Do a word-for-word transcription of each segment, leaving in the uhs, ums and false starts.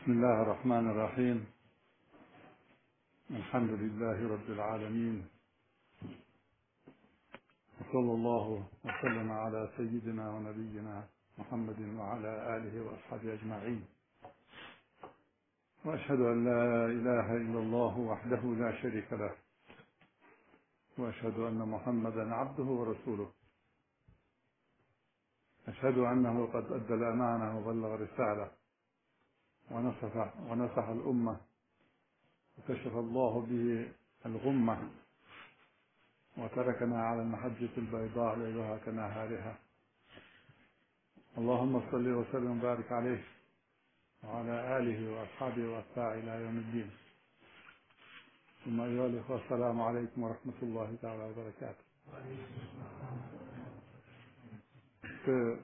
بسم الله الرحمن الرحيم. الحمد لله رب العالمين، وصلى الله وسلم على سيدنا ونبينا محمد وعلى آله وأصحابه أجمعين. وأشهد أن لا إله إلا الله وحده لا شريك له، وأشهد أن محمدا عبده ورسوله. أشهد أنه قد أدى الأمانة وبلغ الرسالة ونصح ونصح الأمة، وكشف الله به الغمة، وتركنا على المحجة البيضاء ليلها كنهارها. اللهم صل وسلم وبارك عليه وعلى آله وأصحابه وأتباعه إلى يوم الدين. ثم أيها الإخوة، السلام عليكم ورحمة الله تعالى وبركاته. في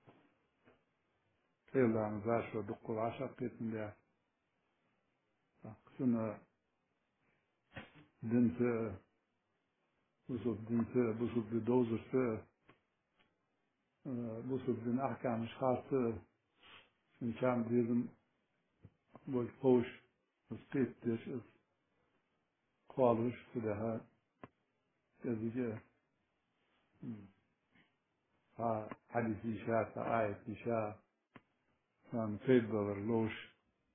إلى مزاش ودق العشاء قيت من ده سنة دنت بوسط دنت بوسط بدوزر بوسط دن أحكام مش خاصة من كام ديزم والقوش وسقيت ديش قالوش في ده كذي ها حديث إشاء آية إشاء كان فيد بغرلوش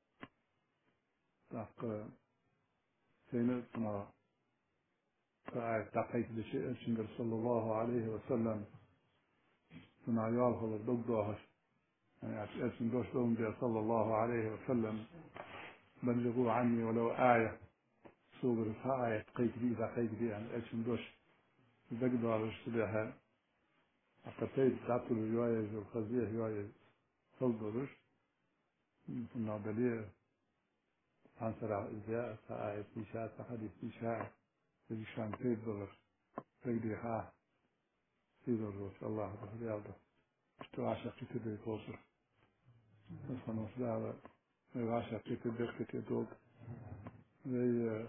تاق سينتنا آية تقيت بشيء شنجر صلى الله عليه وسلم سنا يالخل الضوء يعني أرسل دوش دوم بي صلى الله عليه وسلم بلغوا عني ولو آية صور آية تقيت بي تقيت بي يعني أرسل دوش بقدر اشتبهها أقتيت تعطل الرواية والخزية رواية صلدرش من نابليه عن سرع إزاء سآية إشاء تحديث إشاء الشان تيد دولار تقدي ها سيد الروس الله بخير يالده اشتواشا كتبه توصر نصف نصف واشا كتبه كتبه وي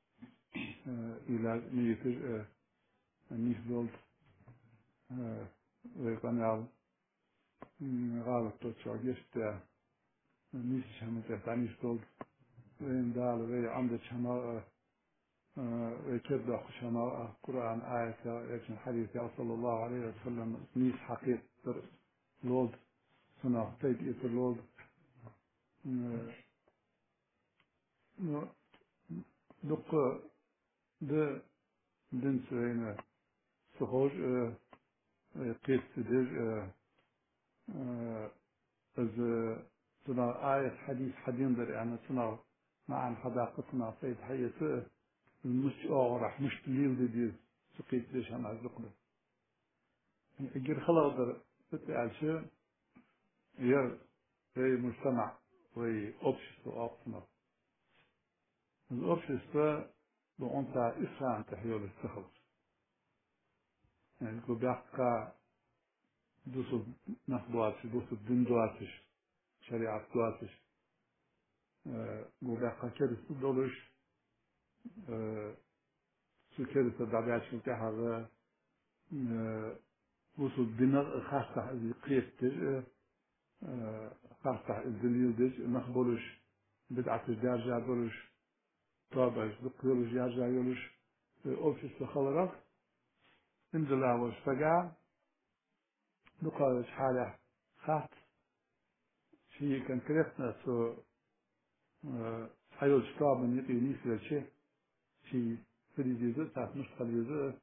إلى نيتر نيش دولت وي قنال غالب توتشا جشتا نيش شمتة تانيش دولت وين دال وي عمدت شما ويكذب خشنا القرآن آية يجن حديث صلى الله عليه وسلم نيس حقيقة لولد سنة تيجي في لولد دق د دين سوينا سخوش قيس تدير از سنة آية حديث حدين در يعني سنة مع حداقتنا سيد حيث مش أغرح مش تليل دي سقيت ليش أنا أزقنا يجير خلاص در بتعال شيء ير في مجتمع في أوبشس وأبصنا الأوبشس ده بعنت إسلام تحيول السخط يعني كل بيحكى دوس نخبواتش دوس الدين دواتش شريعة دواتش كل بيحكى كرس دولش سكرت الدعوات شو كهذا وصل الدين خاصة قيستر خاصة الدليل دش نخبرش بدعة الجارجة برش طابعش دكتورش جارجة يولش أوفيس خلرق انزل أول فجأة دقالش حالة خاط شيء كان كرهنا سو حيول شطاب من يقي نيس للشيء شيء فري جزء تعرف مش خلي جزء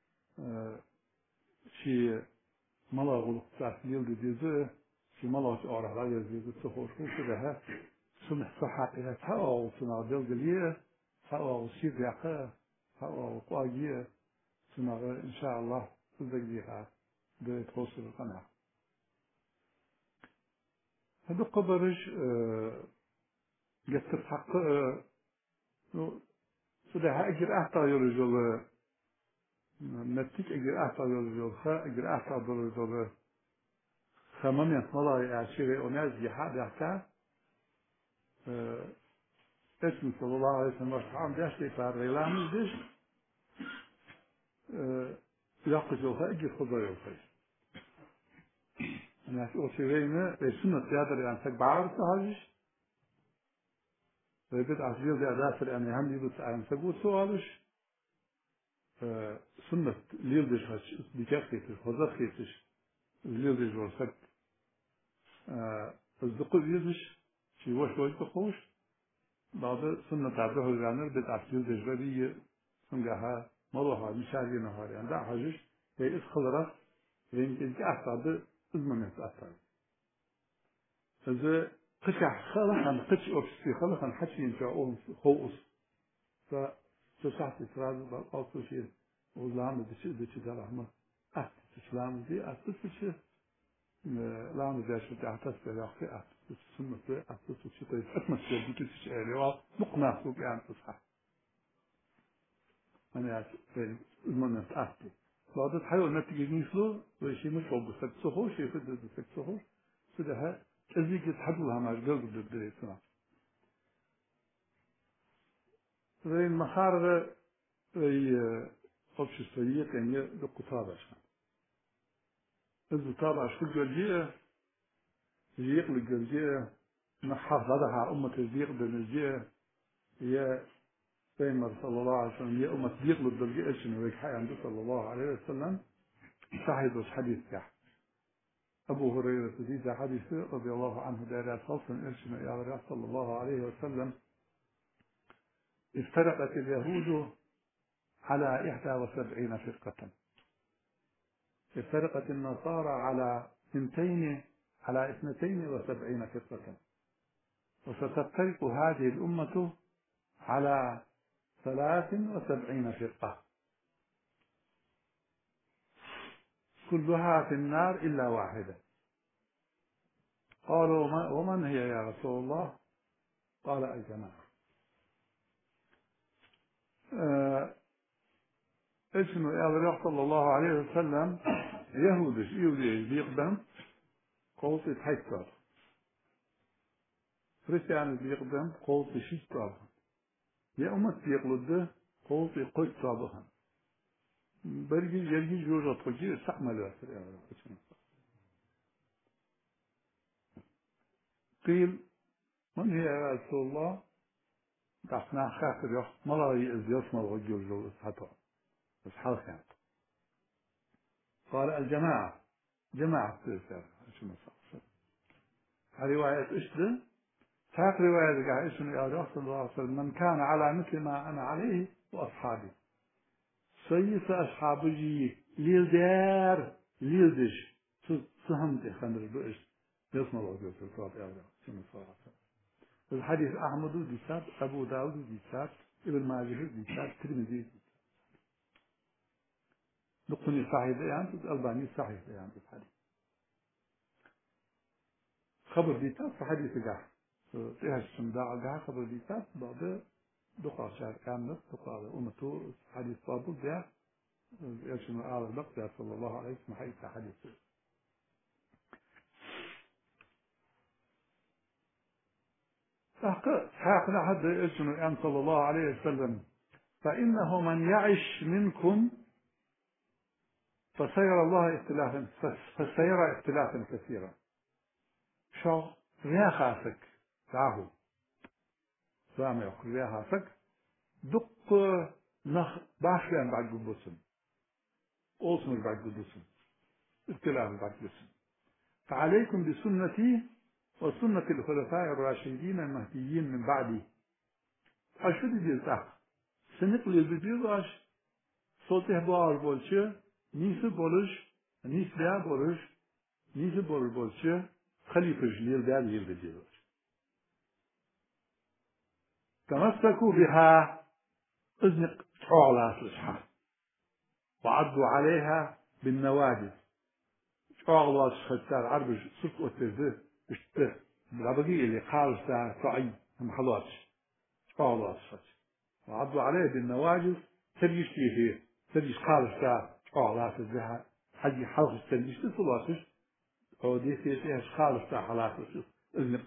شيء ملا غلط تعرف يلد جزء شيء ملا شعر على جزء تخوش خوش بها سمح صحة إلى تهوى وصنع دل جلية تهوى وسير يقى تهوى وقاجية صنع إن شاء الله تذكرها بتوصل القناة. هذا قبرج جت الحق سدها أجر أحتى يرجل نتيك أجر أحتى يرجل خا أجر أحتى يرجل خمم يطلع يعشر أناس جحاد يحتى اسم صلى الله عليه وسلم وشعام داشتي فالريلام ديش يقصوا خا أجر خضر يوفي الناس أوصينا السنة تيادر يعني تكبعار تهاجش بدعة جيل دي أداسر يعني هم يبص عن سقوط سؤالش سنة ليل ديش هش بكاختيش خزخيتش ليل ديش ورسك الزقو يزش شي وش وش بخوش بعض سنة تعبره الجانر بدعة جيل ديش بدي سنجها مروحة مشاري نهار يعني ده حاجش هي إسخلرة يمكن كأحساب إزمن يتأثر إذا قطع خلق عن قطع أوكسي خلق عن حشي ينفعون خوص ف تصحت إسرائيل بقى شيء وزلام بتشي بتشي ده رحمة أت إسلام دي أت بتشي لام ده شو تعتس بيا أخي أت سنة بيا أت بتشي طيب أتمسك بتشي عليه مقنع سوق يعني تصح أنا أت من أت بعد تحاول نتيجة نيسلو وشيء مش هو بس تسخو شيء في بس تسخو سدها أزيك تحضرها مع الجلد بالدري سنا زي المخارج زي قبش السيق يعني بقطابة إذا طابع شو الجلجية يق الجلجية نحافظها أمة الزيق بالجلجية هي بين صلى الله عليه وسلم هي أمة زيق بالجلجية شنو هيك حي عنده صلى الله عليه وسلم صحيح وش حديث كح أبو هريرة تزيد حديث رضي الله عنه دائرة صلصا إرشنا يا رسول صلى الله عليه وسلم افترقت اليهود على إحدى وسبعين فرقة افترقت النصارى على اثنتين على اثنتين وسبعين فرقة وستفترق هذه الأمة على ثلاث وسبعين فرقة كلها في النار إلا واحدة قالوا ومن هي يا رسول الله قال الجماعة اسمه يا صلى الله عليه وسلم يهودش يهودي بيقدم قوسي تحكر فريستيان بيقدم قوسي شيستر يا أمت بيقلد قوسي قيت صابها برجي يرجي جوجة تجي استعمل قيل من هي يا رسول الله دعنا خاطر يخ مرة يزيوس مرة جوجة حتى بس حالك قال الجماعة جماعة تسير شو مسافر رواية إشدة ساق رواية قاعد اسمه يا رسول الله صلى الله عليه وسلم من كان على مثل ما أنا عليه وأصحابي سيس أصحابي ليل دار ليل دش سهمت خمر بئس يسمى الله جل وعلا يا رب شو مسافر الحديث أحمد ديسات أبو داود ديسات ابن ماجه ديسات ترمذي نقني صحيح يعني الألباني صحيح يعني الحديث خبر ديتات في حديث جاه إيش سمداع جاه خبر ديتات بعد دقة شهر كامل دقة أمته حديث صادق جاه إيش من آل البقية صلى الله عليه وسلم حديث حديث حقنا حد إيش من أن صلى الله عليه وسلم فإنه من يعش منكم فسيرى الله اختلافا فسيرى اختلافا كثيرا شو ريا خاسك تعهو سامع ريا خاسك دق نخ باشلين بعد قدسن أوصل بعد قدسن اختلاف بعد قدسن فعليكم بسنتي وسنة الخلفاء الراشدين المهديين من بعدي أشهد جلسة سنقل البديوش صوته بار بولشه نيس بولش نيس بيا بولش نيس بول بولشه خليفة جليل بيا ليل بديوش تمسكوا بها ازنق تعالى الإصحاب وعضوا عليها بالنواجذ شغلات ختار عربش صدق وتزه اشته العبقية اللي قال ساعة صعي هم حلاتش شغلات ختار وعضوا عليها بالنواجذ تريش فيه تريش قال ساعة شغلات الزها حاجة حلقة تريش تصلاتش أو دي فيها قال ساعة حلاتش ازنق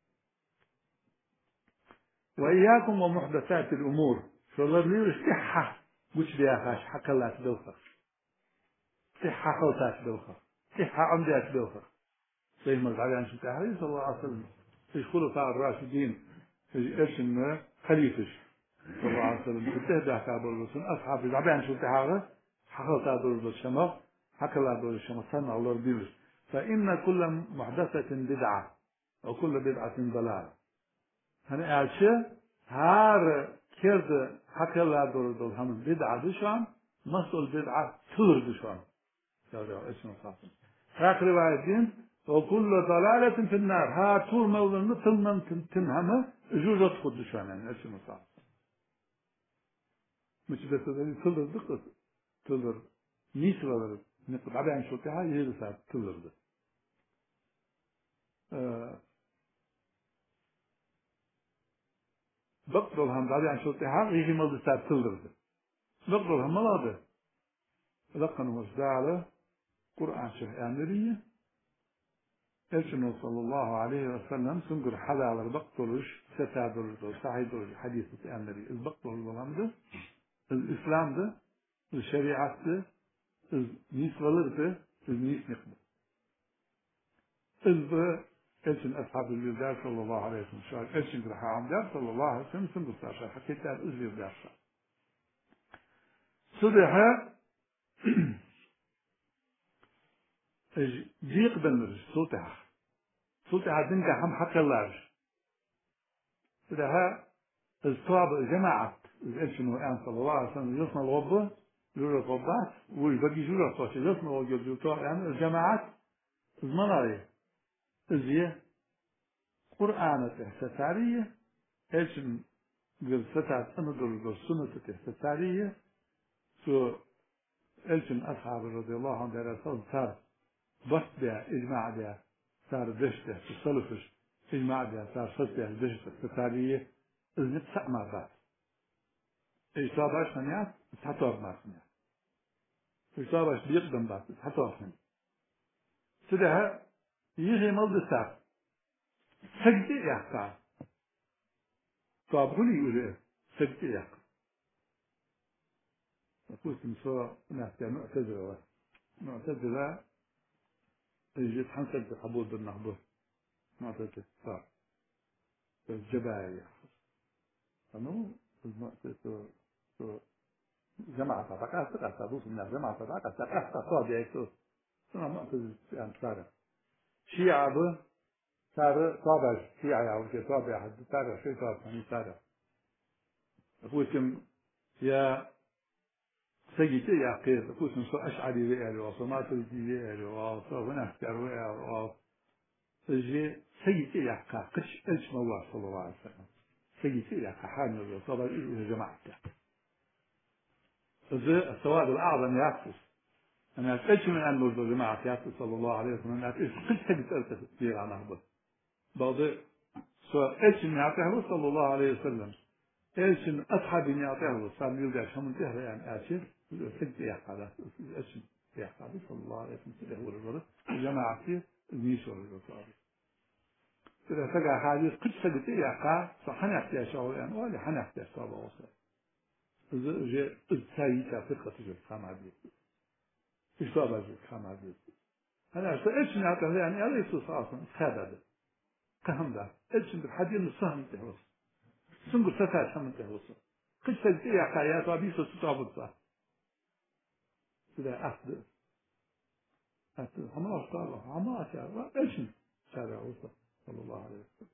وإياكم ومحدثات الأمور شو الله ليه صحة وش بيها خاش حق الله تدوخر صحة خوتات دوخر صحة عمدات دوخر زي ما قال عن شتاهي صلى الله عليه وسلم في الخلفاء الراشدين إيش خليفش صلى الله عليه وسلم تهدى كابر الرسول أصحاب العبان شو تحاغه حقل كابر الشمس حكى كابر الشمس سنة الله بيرش فإن كل محدثة بدعة وكل بدعة ضلالة هنا أشياء هار كرد حكى كابر الرسول هم بدعة دشان مسؤول بدعة تور دشان يا اسمه صاحب هاك روايتين وكل ضلالة في النار ها تور موضوع مثل من تنهمه جوجة خد دشان يعني اسمه صاحب مش بس تلر دقة تلر نيس ولا نقطع بعدين شو تها يرسل تلر ده أه بقرل هم بعدين شو تها يجي مال ده تلر ده بقرل هم ملاده لقن وزعله قرآن شه أمرية إرشنا صلى الله عليه وسلم سنقر حدا على البقرش ستادر ده سعيد حديث أمرية البقرل الظلام ده الإسلام ده الشريعة ده النيس ولر ده النيس نقبل إذ إلشن أصحاب الوردار صلى الله عليه وسلم شاء إلشن كده عمدار صلى الله عليه وسلم سنبس عشان حكيت عن إذ الوردار صدها جيق بنرج صوتها صوتها دنجا هم حق اللارج صدها الصعب جماعة إلشن وآن صلى الله عليه وسلم يصنع الغضة جورة غضات والبقي جورة صوتي يصنع الغضة يعني الجماعات المنارية إزيه قرآن تحسسارية إلشن قصتها أنظر بالسنة التحسسارية سو إلشن أصحاب رضي الله عنه درسون صار بس بها إجماع بها صار دشته تصلفش إجماع بها صار فس بها دشته التحسسارية إذن تسأمر بعد إجتاباش منيات تحطور مارسنيات إجتاباش بيقدم بعد تحطور من سدها يجي ملد ساق سجد يحقا طاب غلي يقول سجد يحقا نقول سمسوا ناس معتزلة معتزلة يجي حنسد حبود بالنهضة معتزلة صار الجباية فنو المعتزلة جماعة طبقة أستقى صادوس من الجماعة طبقة أستقى صاد يسوس سنة معتزلة يعني صار شيعة به صار طابع شيعة أو شيء طابع حد صار شيء طابع صار أقول كم يا سيدي يا قير كوسن سو أشعري ويالي وصمات الديالي وصوبنا كروي وجي سيدي يا قا قش إيش الله صلى الله عليه وسلم سيدي يا قا حامل وصبر إلى جماعته إذا السواد الأعظم يعكس أنا أتأكد من أن برضو جماعة يعكس صلى الله عليه وسلم أنا أتأكد كل شيء بتألف كثير عن أهبط بعض سو إيش من يعطيه صلى الله عليه وسلم إيش من أصحاب يعطيه صار يلقى شو من تهري يعني آشر سجد يحقى اسم يحقى صلى الله عليه وسلم سيده هو الرجل الجماعة كثير الميسور الرجل سيده فقع حديث قد سجد يحقى صحنا يحتاج شعور يعني ولا حنا يحتاج صعب وصل إذا جاء السايسة فرقة تجد خام عديد إيش صعب جد خام عديد أنا إيش نعطيه يعني هذا يسوس أصلا خابد كهم ده إيش بالحديث الصهم تهوس سنقول ستة شمن تهوس قد سجد يحقى يا طبيب ستطابق صح إذا أخذ أخذ هم أشتغلوا هم أشتغلوا إيش شارع وصل صلى الله عليه وسلم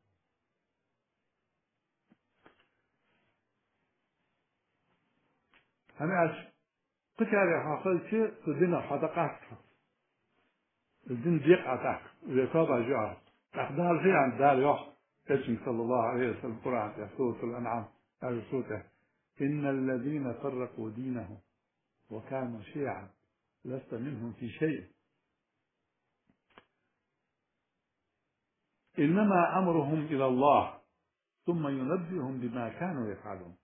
أنا أش قتال حاصل شيء تدين حدقات الدين ضيق أتاك ويصاب جاء أخذها شيء عن دار يوح إيش صلى الله عليه وسلم القرآن في سورة الأنعام هذه سورة إن الذين فرقوا دينهم وكانوا شيعا لست منهم في شيء إنما أمرهم إلى الله ثم ينبئهم بما كانوا يفعلون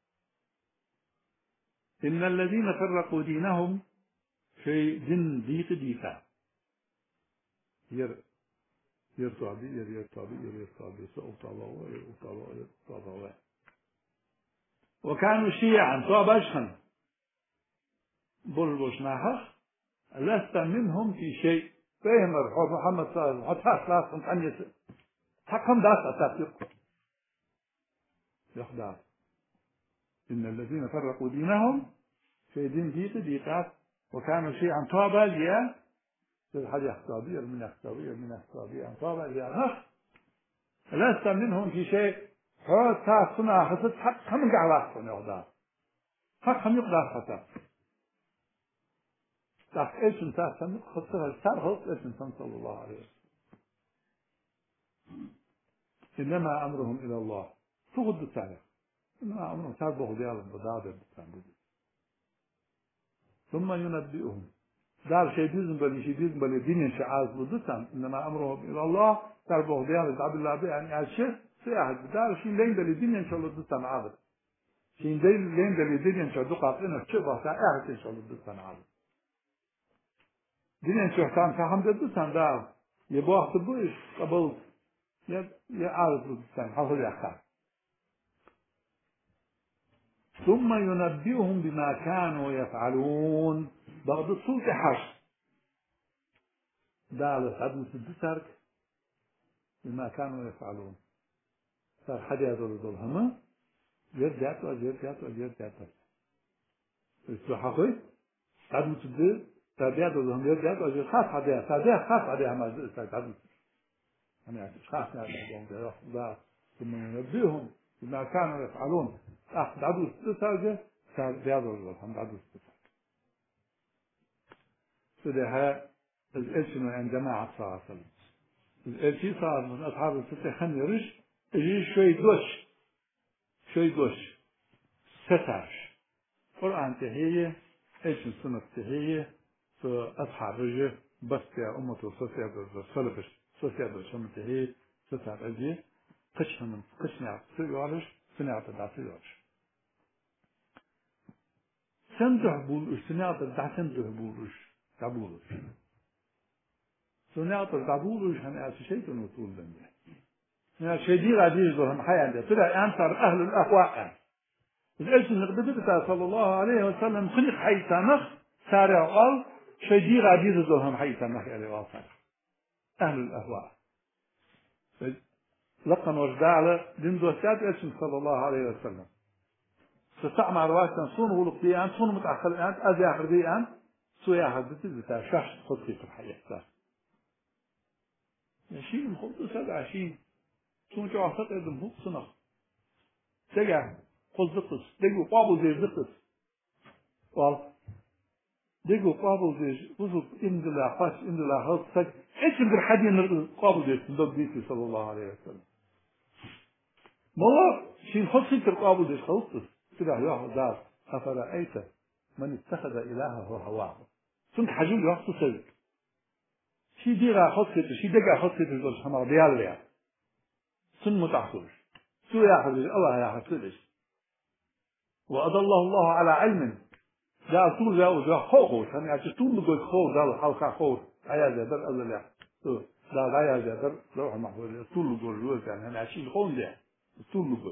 إن الذين فرقوا دينهم في دين ديك ديكا ير يرتابي ير يرتابي ير يرتابي سأطلعوا يرتابوا يرتابوا وكانوا شيعا طابشهم بلبش ناحخ لست منهم في شيء فهم الرحوة محمد صلى الله عليه وسلم حتى أخلاصهم أن يسر حقهم داس أساسيق يخدع إن الذين فرقوا دينهم في دين ديت ديتات وكانوا شيئا طابا ليا حد يختابير من يختابير من يختابير طابا ليا نخ لست منهم في شيء هو تاع صنع خصت حق هم قاعد يخدع حق هم يقدر خطأ تاع إيش تاع سن خصها السر إيش صلى الله عليه وسلم إنما أمرهم إلى الله فقد التاريخ إنما أمرهم تابعوا ديالهم بدادة بتعبد ثم ينبئهم دار شيء بيزن بل شيء بيزن بل الدنيا شعاز بدتهم إنما أمرهم إلى الله تابعوا ديالهم تعبد الله به يعني الشيء سياحد دار شيء لين بل الدنيا إن شاء الله بدتهم عابد شيء لين لين بل الدنيا إن شاء الله دقات إنه شبه سائحة إن شاء الله بدتهم عابد الدنيا إن شاء الله كان فهم بدتهم دار يبغى تبويش قبل يا يا عارض بدتهم حصل يحكي ثم ينبئهم بما كانوا يفعلون بعد الصوت حش دال حد تدترك بما كانوا يفعلون صار حد يدور ظلهم يرجعت ويرجعت ويرجعت الصحافي حد تدل تابع ظلهم يرجعت ويرجعت خاص حد تابع خاص حد ما حد أنا خاص هذا ثم ينبئهم بما كانوا يفعلون أخذ عدو استساجة صار بياض الحمد عدو استساجة فده الإلشن عن جماعة صلى الله عليه وسلم الإلشي صار من أصحاب الفتح خنيرش يجي شوي دوش شوي دوش ستاش قرآن تهية إلشن سنة تهية فأصحاب رجل بس يا أمته سوسيا بالسلبش سوسيا بالشمة تهية ستار أجي قشنا من قشنا سيارش سنعت دعسيارش سنده بولوش سنعت دعسنده بولوش دبولوش سنعت دبولوش هن أسي شيء نطول لنا هنا شيء دي غادي يزورهم حياة طلع أنصر أهل الأهواء الإلش نقدر صلى الله عليه وسلم خلق حيث نخ سارع قال شيء دي غادي يزورهم حيث نخ يعني واصل أهل الأهواء لقن وجدال دين دوسات إلش صلى الله عليه وسلم ستعمل رواية صون ولق ديان صون متأخر الآن أزي آخر ديان سويا حدثت بتاع شخص خطي في الحياة شيء الخلط سبع شيء صون جو عصق إذن هو صنخ تجع خل زقص دقوا قابل زي زقص قال دقوا قابل زي وزق إن الله خاش إن الله خاص سج إيش من الحديث قابل زي صندوق ديسي صلى الله عليه وسلم ما شيء خطي تقابل زي خلص كده ياخذ دار أفرأيت من اتخذ إلهه هواه سنت حجول ياخذ سلك شي ديرا خطة شي دقا خطة الجوز حمار ديال ليا سن متعصرش سو ياخذ الله ياخذ وأضله الله على علم جاء طول جاء وجاء خوخ كان يعطي طول لقول خوخ ده حلقة خوخ عيا جدر الله لا ده عيا جدر روح محفوظ طول لقول جوز كان أنا عشيل خون ده طول لقول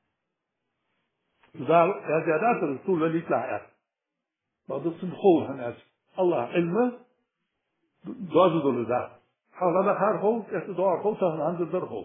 ده يا جدات الطول اللي يطلع بعد الصن خوخ أنا الله علمه جاز دول ده حاول هذا خار خوخ يستدعى خوخ سهل عند الدر خوخ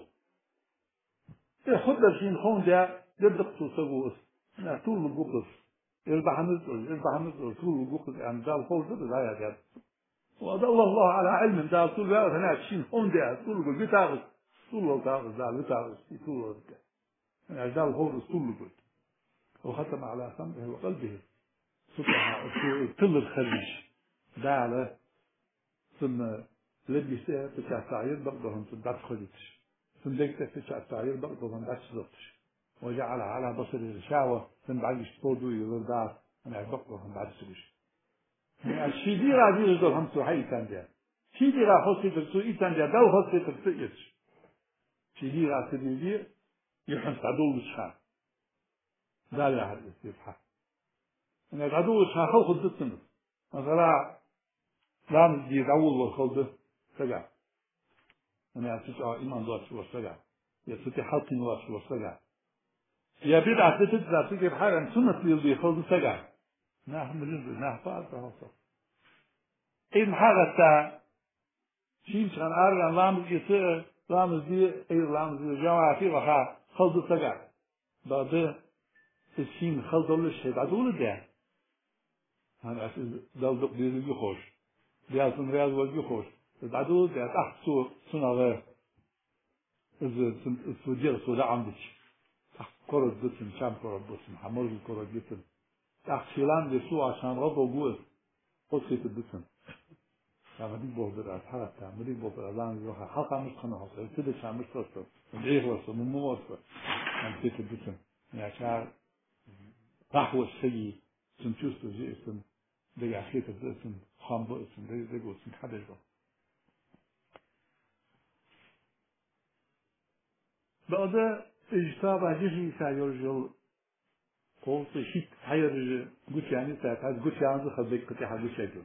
خد الشين خون ده يبدأ تصوص لا طول الجوكس يربح نزل يربح نزل طول الجوكس يعني ده الخوف ده لا يا جد وأضل الله على علم ده طول بقى هنا الشين خون ده طول الجوكس بتاعه طول الجوكس ده بتاعه طول الجوكس يعني ده الخوف طول الجوكس وختم على سمعه وقلبه سبحان طل الخليج ده على ثم لبس بتاع تعير بقدرهم تدعس خليج ثم لقيت بتاع تعير بقدرهم دعس زوجش وجعل على بصر الشعوة ثم بعد يشتودوا يردار أنا أعبقهم بعد سويش الشيء دي راح يرزق هم سوحي تانجا شيء دي راح خصي ترسوي تانجا ده خصي ترسيش شيء دي راح تدي يحس عدو الشام ده لا أحد يستفحى أن العدو الشام خو خد السنة مثلا لا نجي دعول والخلده سجع أنا أتسع إيمان دوت وسجع يستطيع حلقين واش وسجع يا بدعة تتدرس تجيب حاجة سنة اللي خلد سجع نحن نجد نحن فعل تهصل إن حاجة تا شيء كان أرجع لامز يصير لامز دي أي لامز دي جماعة في وخا خلد سجع بعد الشين خلط ولا الشيء عدول ده هذا دل دق ديز بيخوش ديال سن رياض والبيخوش عدول ده تحت سو سنة إذا سودير سودا عندك تحت كرة دتن شام كرة دتن حمر كرة دتن تحت شيلان دي سو عشان رضو جوز قصة الدتن يعني دي بوفر الحركة تعمل دي بوفر الآن يروح حلقة مش خنا حصل كده شام مش تصل الإيه وصل من مو وصل عن قصة الدتن يعني شعر راح والسيء سنشوف تجي اسم دي عشية الدتن خامبو اسم دي دي جوز حدا يروح بعد اجتاب عجيشي سايرجل قوس شيت حيرج قلت يعني ساعات قلت يعني خذيك قطع حد شيء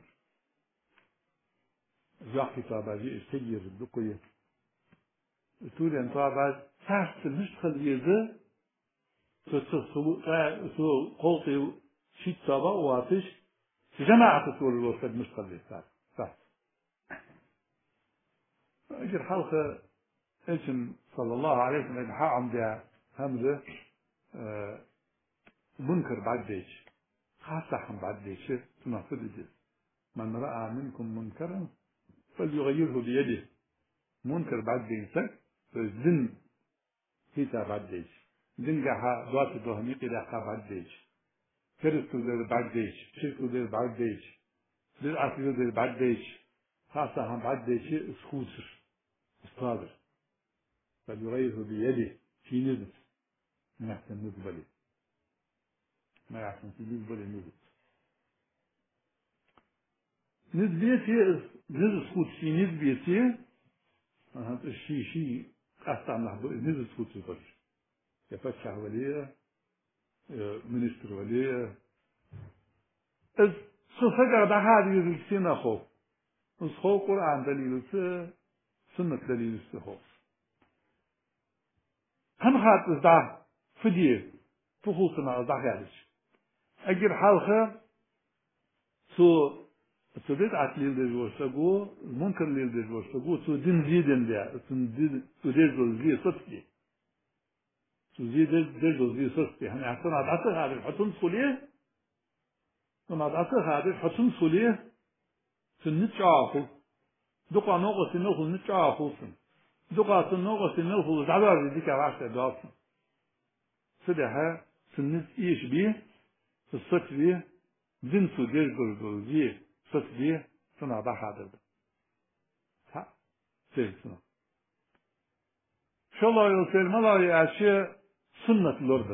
جاء كتاب عجيش سير الدقية تقول أن طبعا ساعات المشتغل يده تتصل سو قوس شيت سبا واتش جماعة تقول الوقت المشتغل يساعد ساعات أجر حلقة إنشن صلى الله عليه وسلم حا عمدا همزة أه منكر بعد ديش خاصة هم بعد ديش تنافذ ديش من رأى منكم منكرا فليغيره بيده منكر بعد دينسك فالزن هيتا بعد ديش زنجها دوات الدهمي قداحها بعد ديش كرستو دير بعد ديش شركو دير بعد ديش دير عصير دير بعد ديش خاصة هم بعد ديش سخوصر استاذر فليغيره بيده في نزل ما يحسن نزبلي ما يحسن في نزبلي نزل نزبيتي نزل سخوت في نزبيتي هذا الشيء شيء أستعمل نزل سخوت في فرش يفتح وليه منستر وليه إذ سفجر ده هذه السنة خوف الخوف قرآن دليل سنة دليل الخوف هم هات إزدع فدية فخوصنا إزدع خارج أجر حالخة سو سو ديت عتليل دجور سجو ممكن ليل دجور سجو سو دين زيدن ده سو دين سو دجور زي صفي سو زيد دجور زي صفي هم يحسن هذا عصر هذا حتون سوليه هم هذا عصر هذا حتون سوليه سنتشافو دقا نوقة سنوخ نتشافو سن دقا سنوقة سنوخ زعبار ديك عشرة داس سدها سنت إيش بيه الصف بيه دين سو دجور زي صفيه سنة بحادر ها سير سنة شو الله يسلم الله يعشى سنة الأردن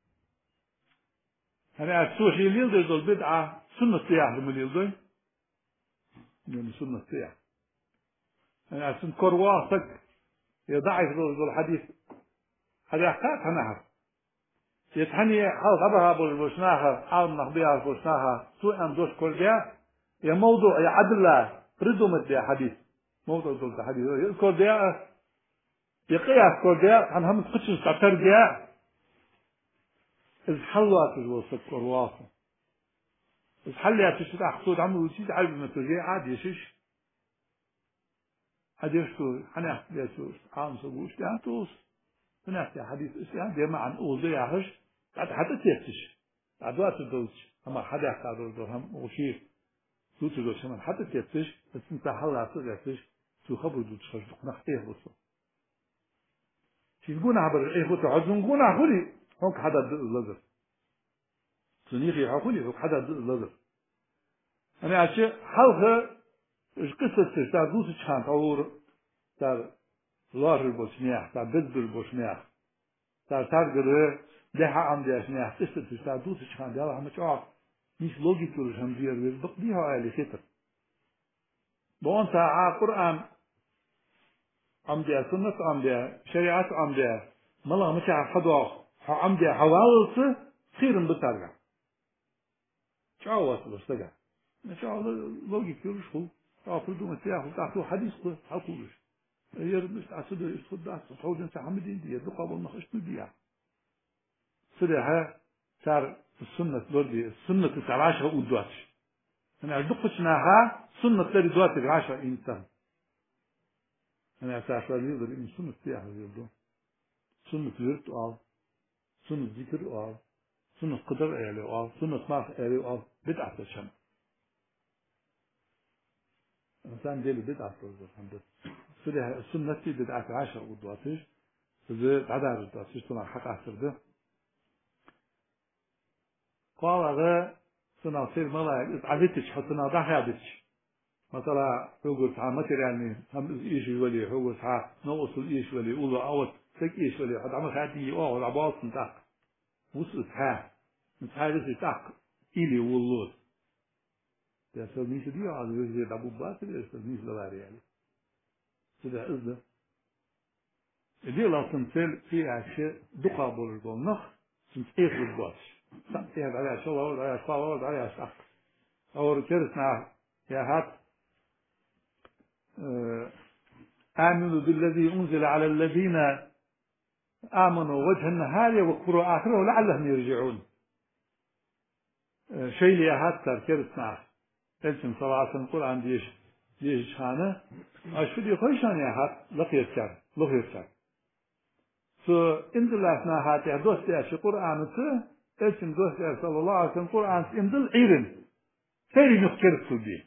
هني السوشي ليلدر دول بدعة سنة سياح المليلدر يعني سنة سياح هني عشان كرواسك يضعف دول الحديث هذا حكاية هنعرف يتحني حال غبها بالبوشناها حال نخبيها بالبوشناها سوء أم دوش كل جاء يا موضوع يا عدل الله ردوا مد حديث موضوع دول حديث يذكر جاء يقياس كل جاء عن هم تقصش تعتر جاء إذ حلوات الوسط كرواسة إذ حليات تشتاح صود عمرو وشيد عارف ما تجي عاد يشش عاد يشتو أنا يسوس عام سبوش تانتوس هناك حديث إسلام ديما عن أوزي عهش بعد حتى تيتش بعد وقت الدوش أما حدا يحتاج دور هم وشير سو تقول شمان حتى تيتش بس أنت حلا تيتش سو خبر دوت شرط نختيه بس تقول عبر إيه هو تعزون قول عقولي هونك حدا اللذر سنيخي عقولي هونك حدا اللذر أنا عشان حلقة إيش قصة تشتغل دوت شان تعور تار لار البوشنيح تار بدر البوشنيح تار تار قدر ده عم ده شنيح قصة تشتغل دوت شان ده هم تعرف مش لوجيك ولا هم ديار بقديها على خطر بون ساعة قرآن عم ده سنة عم ده شريعة عم ده ملا مش عفضوا عم ده حوالص خير بترجع شو وصل استجع ما شاء الله لوجيك ولا شو تعرفوا مسيح وتعرفوا حديث حقولش يرد مش عسد يصدق صحود انت حمدين دي يدق قبل ما خشت بيها صدها صار السنة لوردي السنة تسعاشها ودواتش أنا أدقشناها سنة تري دواتك عشرة إنسان أنا أساسا يقدر إن سنة تياح يقدر سنة يرد أو سنة ذكر وآل سنة قدر إلي وآل سنة ماخ إلي وآل بدعة الشم إنسان ديلي بدعة الحمد سنة سنة بدعة عشر ودواتيش زي عدار الدواتيش سنة حق عصر ده قال هذا سنة سير ملا عدتش حسنا ضحي عدتش مثلا يقول تعال مثل يعني هم إيش ولي يقول تعال نوصل إيش ولي يقول أول سك إيش ولي هذا عمل خاتي أو ولا باص نتاع وصل تعال نتاع لسه تعق إلي والله ده سلمي سدي على وجه أبو بكر ده سلمي سلاري يعني سده إذا دي لا تمثل في أشياء دقة بالنخ سنتيخ بالباش سنتيخ على شو ولا على شو ولا على شو أو كرسنا يا هات آمنوا بالذي أنزل على الذين آمنوا وجه النهار واكفروا آخره لعلهم يرجعون شيء اللي هات تركيز معه إنسان صلاة القرآن ديش ديش خانة أشوف يخشان يا هات لقيت كار لقيت كار سو إن الله هات يا دوست يا شو قرآن سه إنسان دوست يا صلى الله عليه وسلم قرآن إن دل عيرن سيري نفكر سودي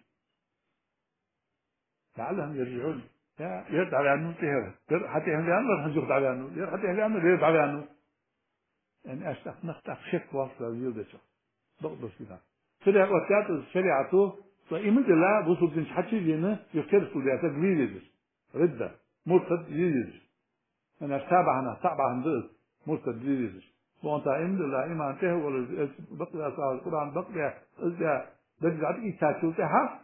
لعلهم يرجعون يا يرد على أنه تهرب حتى هم لأنه هنجوك على أنه حتى هم لأنه يرد على أنه يعني أشتاق نختاق شك واصل يودش ضغط كذا سريع وقتات الشريعة فإيمان الله بوصل بنش حتى جينا يفكر سوديا تجريد ردة مرتد جريد أنا تابع أنا تابع هندس مرتد جريد وأنت إيمان الله إيمان ته ولا بقي أصحاب القرآن بقي إذا بدأت إيشاتو تها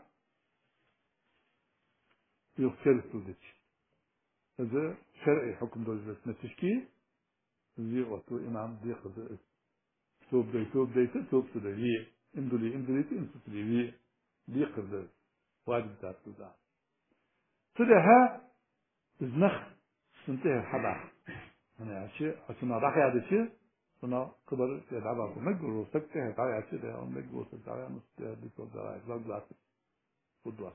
يفكر سوديا هذا شرعي حكم دولة نتشكي زي وقتو إمام دي خذ توب دي توب دي توب سودي إندولي إندولي إنسولي دي خذ واجب ذات ذات فده الزنخ سنتهي الحبا أنا شيء عشان أضحي هذا الشيء أنا قدر يدعى مجبور وسكته تعالى عشان ده أو مجبور تعالى مست بيقول ده لا لا فدواس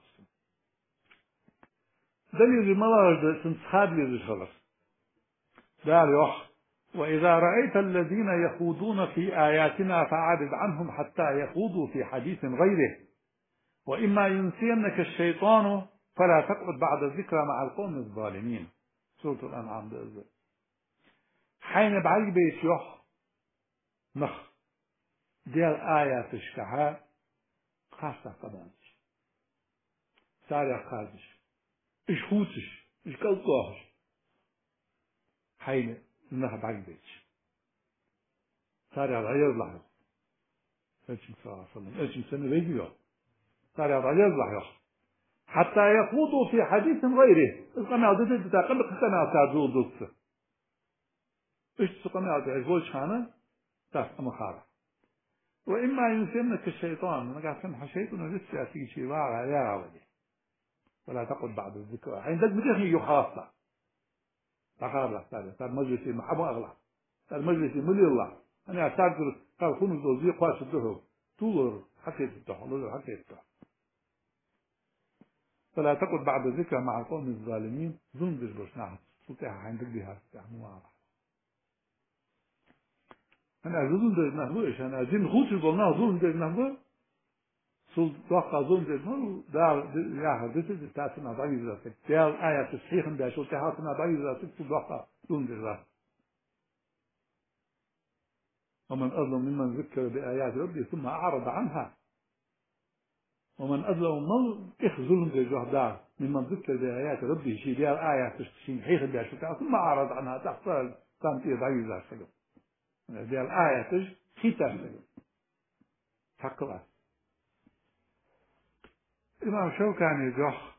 دليل المرض سنتخاب لي خلاص ده يوح وإذا رأيت الذين يخوضون في آياتنا فأعرض عنهم حتى يخوضوا في حديث غيره وإما ينسينك الشيطان فلا تقعد بعد الذكرى مع القوم الظالمين سورة الأنعام ده حين بعيد بيش يوح نخ دي الآية تشكها خاصة قدامش سارع خارجش إش خوتش إش كالطوهش حين إنها بعيد بيش سارع غير لحظة إيش صلى الله عليه وسلم إيش سنة بيجي سارع غير لحظة حتى يخوضوا في حديث غيره إذا عدد تتقبل قسنا تعزول دوسه إيش تقنع تعزول شانه تاس مخارج وإما ينسينك الشيطان أنا قاعد سمح الشيطان لسه في شيء واقع يا عودي ولا تقل بعد الذكر عندك بدخل يخاصة تخرب لك هذا صار مجلسي محبو أغلى صار مجلسي ملي الله أنا أعتقد قال خونس دوزي قاس الدهو طول حكيت الدهو حكيت الدهو فلا تقل بعد الذكر مع القوم الظالمين زنبش بشناها سلطها عندك بها استعموا واضح أنا أظن ده نحن إيش أنا أزين خوش البنا أظن ده نحن سل ضاق أظن ده نحن ده يا هذا ده تاسنا بعيد ذاتك ده آية تصحيح ده شو تحاسنا بعيد ذاتك سل ضاق أظن ده ومن أظلم ممن ذكر بآيات ربه ثم أعرض عنها ومن أظلم من إخذلهم ده جهدار ممن ذكر بآيات ربه شيء ده آية تصحيح ده شو ثم أعرض عنها تحصل تامتي بعيد ذاتك دي الآية تج ختام تقرأ الإمام شوكاني يجح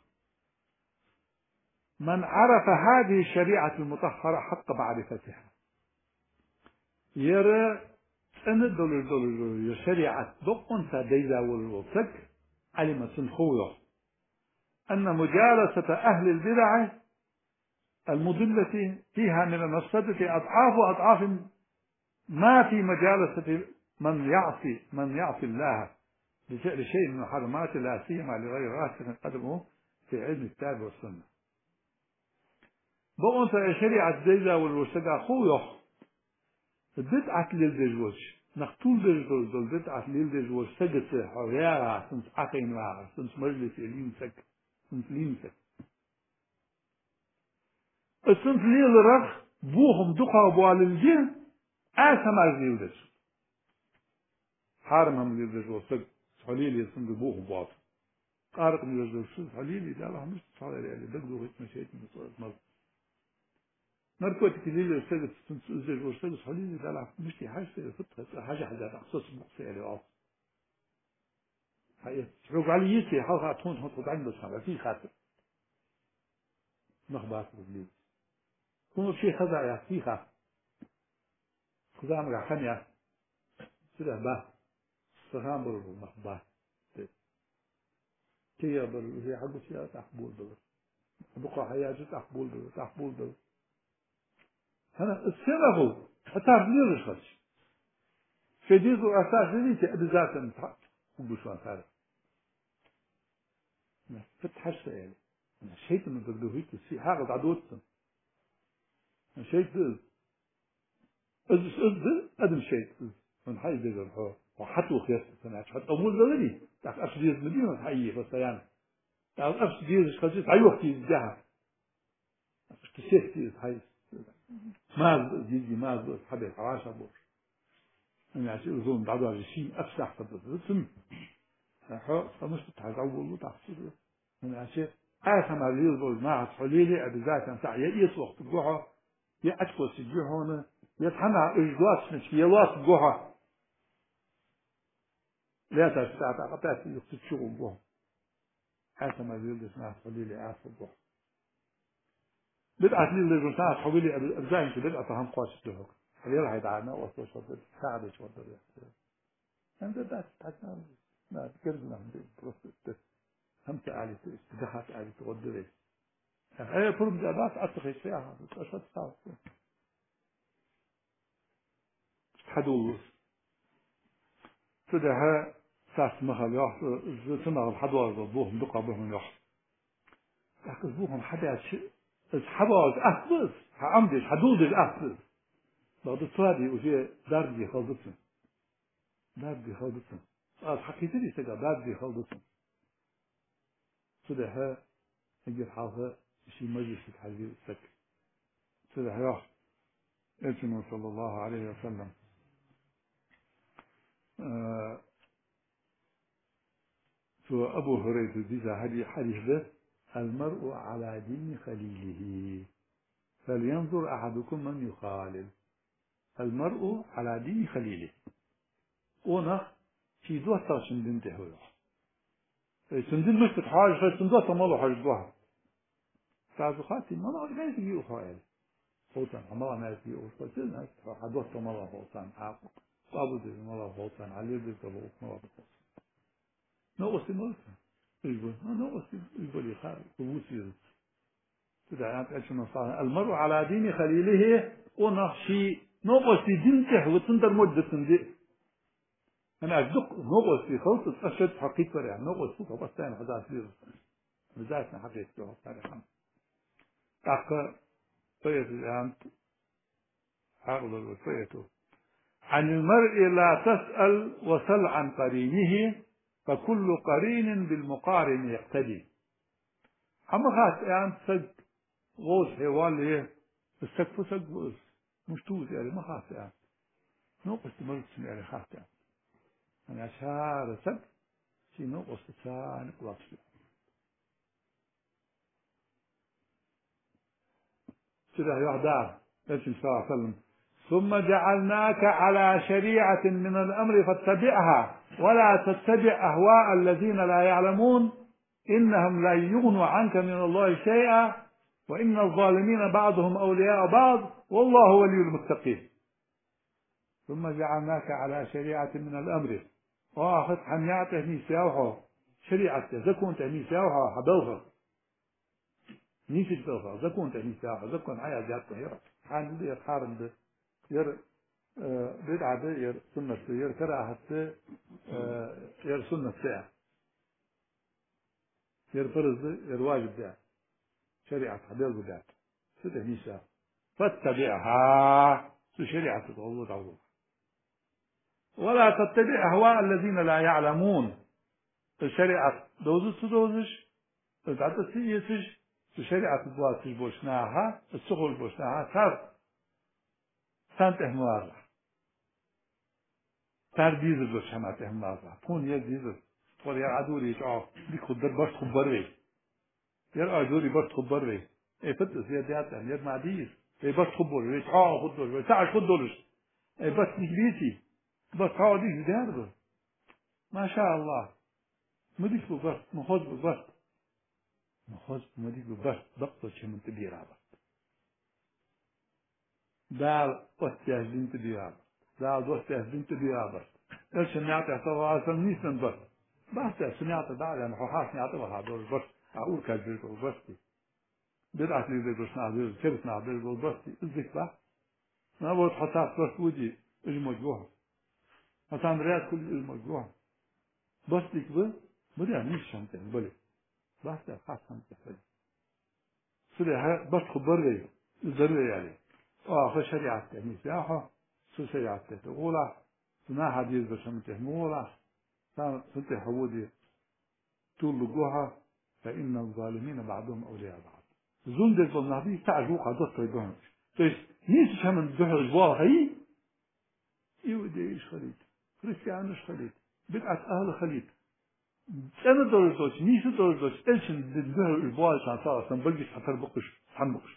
من عرف هذه الشريعة المطهرة حق معرفتها يرى أن الدول الدول الشريعة بقن سديدا والوفق علم سنخوه أن مجالسة أهل البدع المضلة فيها من المفسدة أضعاف أضعاف ما في مجالسة من يعصي من يعصي الله بفعل شيء من الحرمات لا سيما لغير راسخ قدمه في علم الكتاب والسنة. بقول شريعة الدجا والوسجا خويخ بدعة للدجوج نقتول دجوج دول بدعة للدجوج سجت حواليها سنت عقين معها سنت مجلس ليمسك سنت ليمسك السنت ليل رخ بوهم دقا بوال الجن آسم عزيودش حارمهم للدجوج سج حليل يسنت بوهم بوال قارق من الدجوج حليل لا لا مش صار يعني دقوا هيك مشيت من صوت نركوتك اللي يستجد تنسوزج ويستجد حليل لا لا مش دي حاجة فترة حاجة حاجة أخصص مقصية لأوف هاي شوف على يسي حاجة تكون تحط عند بس هذا في خاطر مخبات بالليل كون في خزع يا في خاطر خزع مرة خنيا سيدا با سهام برو مخبات كي يبر هي حاجة فيها تحبول بر بقى حياة تحبول بر تحبول بر أنا السنة هو حتى غير الخش شديد وأساس ليس بذات تحت وبشوان هذا فتح السائل أنا شيء من بدوهيك السي حاجة عدوتنا أنا شيء ذل أز أز أدم شيء من حي ذي الحوار وحتى وخير سنة حتى أول ذلني تعرف أفسديز مدينة حي بس يعني تعرف أفسديز خزيت أي وقت يزجها تسيفتي حي ما يجي ما حبيت عاشر بور أنا عشان أظن بعضها الشيء أفسح تبص ثم حق فمش تتعود وتحصل من عشان آخر اللي يقول ما حليلي أبزات نسع يأيس وقت جوها يأتكو سجيه هنا يتحنى إجواس مش يواس جوها لا تستطيع قطعت يقتشوا جوها آخر اللي يقول ما حليلي آخر جوها بدأت لي اللي جنسات حليلي أبزات مش بدأت هم قاش جوها خليل هيدعنا وصوش وصل ساعد شو وصل أنت ده تحسنا لا تكلمنا عن البروسيس هم تعالي استدخلت علي تقدري هي فرم جابات أتخذ فيها أشد صعب حدوث تدها ساس مخل يح سنة الحدوث ضبوهم دقة بهم يح لكن ضبوهم حدا شيء الحدوث أحدث عمدش حدوث أحدث بعد الصادي وجي دارجي خلصن دارجي خلصن آه حكيت لي سجى دارجي خلصن تدها يجي الحافة شيء مجلس الحديث سك تدها يح إنسان صلى الله عليه وسلم آه سو أبو هريرة ديزا هذه حديث ده المرء على دين خليله فلينظر أحدكم من يخالل المرء على دين خليله ونخ في دوا تاشن دين تهوي سندين مش بتحاج خير سندوا تمالو حاج دوها تعزو خاتي ما نقول ما يجي يخايل فوتان عملا ما يجي يخايل سيدنا حدوا تمالو فوتان عاقب أبو دي مالا فوتان علي دي تبو مالا فوتان نقصي مالتها يقول ما نقصي يقول يخايل وبوسير تدعيات عشان صار المرء على دين خليله ونخشي نقصي دينته وتندر مدة تندي أنا أصدق نقصي خلص أشد حقيقة يعني نقصي فبس ثاني هذا سير بذاتنا حقيقة صراحة تاك طيب الآن عقل الوصية عن المرء لا تسأل وسل عن قرينه فكل قرين بالمقارن يقتدي أما خاص يعني سج غوص حيوان ليه السقف سق غوص مش توز يعني ما خاص يعني نقص مرت يعني خاص يعني أنا أشار سق شيء نقص ثاني قلاص كده يهدى النبي صلى الله عليه وسلم ثم جعلناك على شريعة من الأمر فاتبعها ولا تتبع أهواء الذين لا يعلمون إنهم لا يغنوا عنك من الله شيئا وإن الظالمين بعضهم أولياء بعض والله ولي المتقين ثم جعلناك على شريعة من الأمر وآخذ حنياته نيساوها شريعة زكون تنيساوها حبوها نيسي بوها زكون تنيساوها زكون حياة جاتها يرى حان دي حارن دي ير بدعة دي ير سنة ير كراهة ير سنة ساعة ير فرز دي ير واجب دي شريعة حبيل بدات سده نيسا فاتبعها سو شريعة الله تعالى. ولا تتبع أهواء الذين لا يعلمون. الشريعة دوزش دوزش تعطى سيسش الشريعة تبغى تجبوشناها السخول بوشناها صار سانت إهمال صار ديزل بوشنات إهمال فون يا ديزل تقول يا عدوري شعب ديك خدر باش خبروي يا عدوري باش خبروي إيه فتس يا دياتن يا معديز إيه باش خبروي شعب خدر ساعة خدرش إيه بس نجليتي بس عادي زيادة ما شاء الله مديك ببرت مخوز ببرت مخوز مديك ببرت ضغطة شمن تبيرابا دال أستياج دين تبيرابا دال أستياج دين تبيرابا إيش نعطي أصلا عشان نيسن برت بس سمعت دال يعني حاس نعطي ولا دور برت أقول كذب برتي بدعت لي ذي برت نعدل كبت نعدل برتي الذكر ما بقول حساس برت ودي المجوع حسان رياض كل المجوع بس ديك ب بدي أمشي شنطة بلي بس خاص شنطة بلي سريع بس خبر لي ضروري يعني آه خش شريعة تهميس يا خا سو شريعة تقولا سنا حديث بشمته مولا سان سنت حودي طول لجوها فإن الظالمين بعضهم أولياء بعض زون ده النبي تعجو قدرت يدهم بس نيش شمن ده الجوار هي يودي إيش خليت كريستيان إيش خليت بدعة أهل خليت أنا دورتوش نيش دورتوش إيش ده الجوار عشان صار عشان بلقي حتى بقش حنبقش